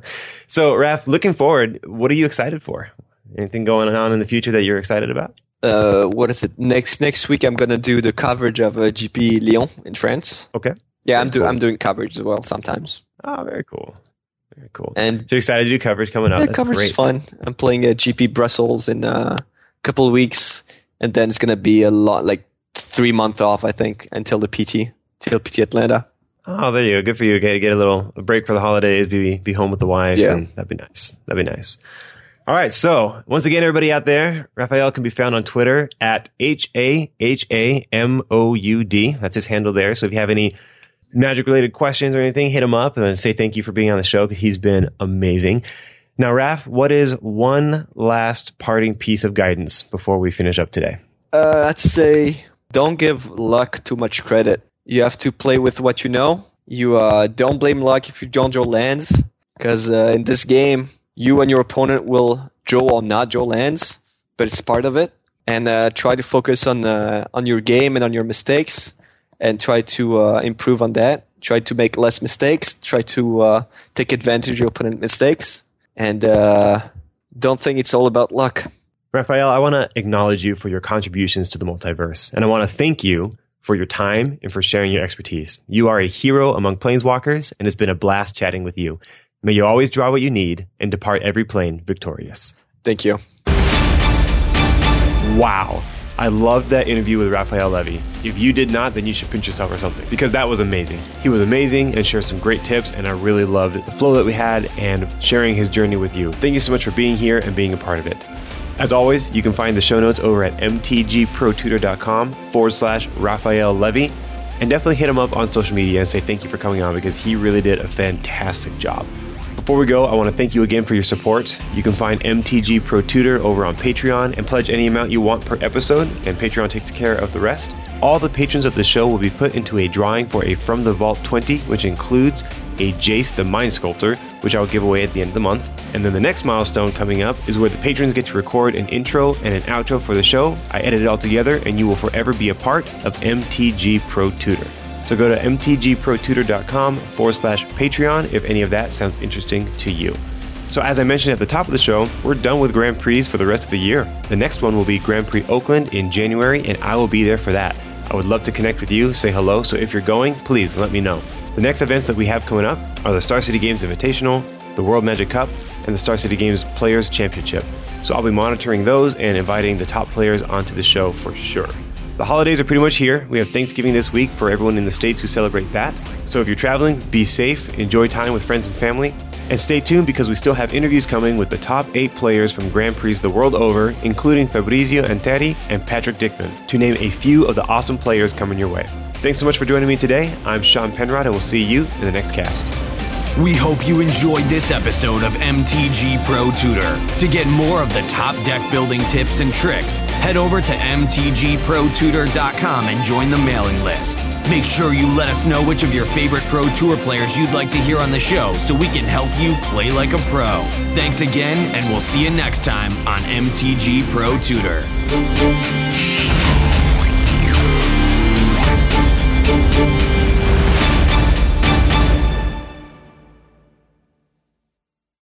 So, Raph, looking forward, what are you excited for? Anything going on in the future that you're excited about? Uh, what is it? Next next week, I'm going to do the coverage of uh, G P Lyon in France. Okay. Yeah, I'm doing. I'm doing coverage as well sometimes. Oh, very cool, very cool. And so excited to do coverage coming up. Yeah, That's coverage great. is fun. I'm playing a G P Brussels in a couple of weeks, and then it's gonna be a lot, like three month off, I think, until the P T, till P T Atlanta. Oh, there you go. Good for you. Get get a little a break for the holidays. Be be home with the wife. Yeah, and that'd be nice. That'd be nice. All right. So once again, everybody out there, Raphael can be found on Twitter at H A H A M O U D. That's his handle there. So if you have any Magic related questions or anything, hit him up and say thank you for being on the show. He's been amazing. Now, Raph, what is one last parting piece of guidance before we finish up today? Uh, I'd say don't give luck too much credit. You have to play with what you know. You uh, don't blame luck if you don't draw lands, because uh, in this game, you and your opponent will draw or not draw lands, but it's part of it. And uh, try to focus on uh, on your game and on your mistakes. And try to uh, improve on that. Try to make less mistakes. Try to uh, take advantage of your opponent's mistakes. And uh, don't think it's all about luck. Raphael, I want to acknowledge you for your contributions to the multiverse. And I want to thank you for your time and for sharing your expertise. You are a hero among planeswalkers, and it's been a blast chatting with you. May you always draw what you need and depart every plane victorious. Thank you. Wow. I loved that interview with Raphael Levy. If you did not, then you should pinch yourself or something, because that was amazing. He was amazing and shared some great tips, and I really loved the flow that we had and sharing his journey with you. Thank you so much for being here and being a part of it. As always, you can find the show notes over at mtgprotutor.com forward slash Raphael Levy. And definitely hit him up on social media and say thank you for coming on because he really did a fantastic job. Before we go, I want to thank you again for your support. You can find M T G Pro Tutor over on Patreon and pledge any amount you want per episode, and Patreon takes care of the rest. All the patrons of the show will be put into a drawing for a From the Vault twenty, which includes a Jace the Mind Sculptor, which I'll give away at the end of the month. And then the next milestone coming up is where the patrons get to record an intro and an outro for the show. I edit it all together, and you will forever be a part of M T G Pro Tutor. So go to mtgprotutor.com forward slash Patreon if any of that sounds interesting to you. So as I mentioned at the top of the show, we're done with Grand Prix for the rest of the year. The next one will be Grand Prix Oakland in January, and I will be there for that. I would love to connect with you, say hello, so if you're going, please let me know. The next events that we have coming up are the Star City Games Invitational, the World Magic Cup, and the Star City Games Players Championship. So I'll be monitoring those and inviting the top players onto the show for sure. The holidays are pretty much here. We have Thanksgiving this week for everyone in the States who celebrate that. So if you're traveling, be safe, enjoy time with friends and family, and stay tuned because we still have interviews coming with the top eight players from Grand Prix the world over, including Fabrizio Anteri and Patrick Dickman, to name a few of the awesome players coming your way. Thanks so much for joining me today. I'm Sean Penrod, and we'll see you in the next cast. We hope you enjoyed this episode of M T G Pro Tutor. To get more of the top deck building tips and tricks, head over to m t g pro tutor dot com and join the mailing list. Make sure you let us know which of your favorite Pro Tour players you'd like to hear on the show so we can help you play like a pro. Thanks again, and we'll see you next time on M T G Pro Tutor.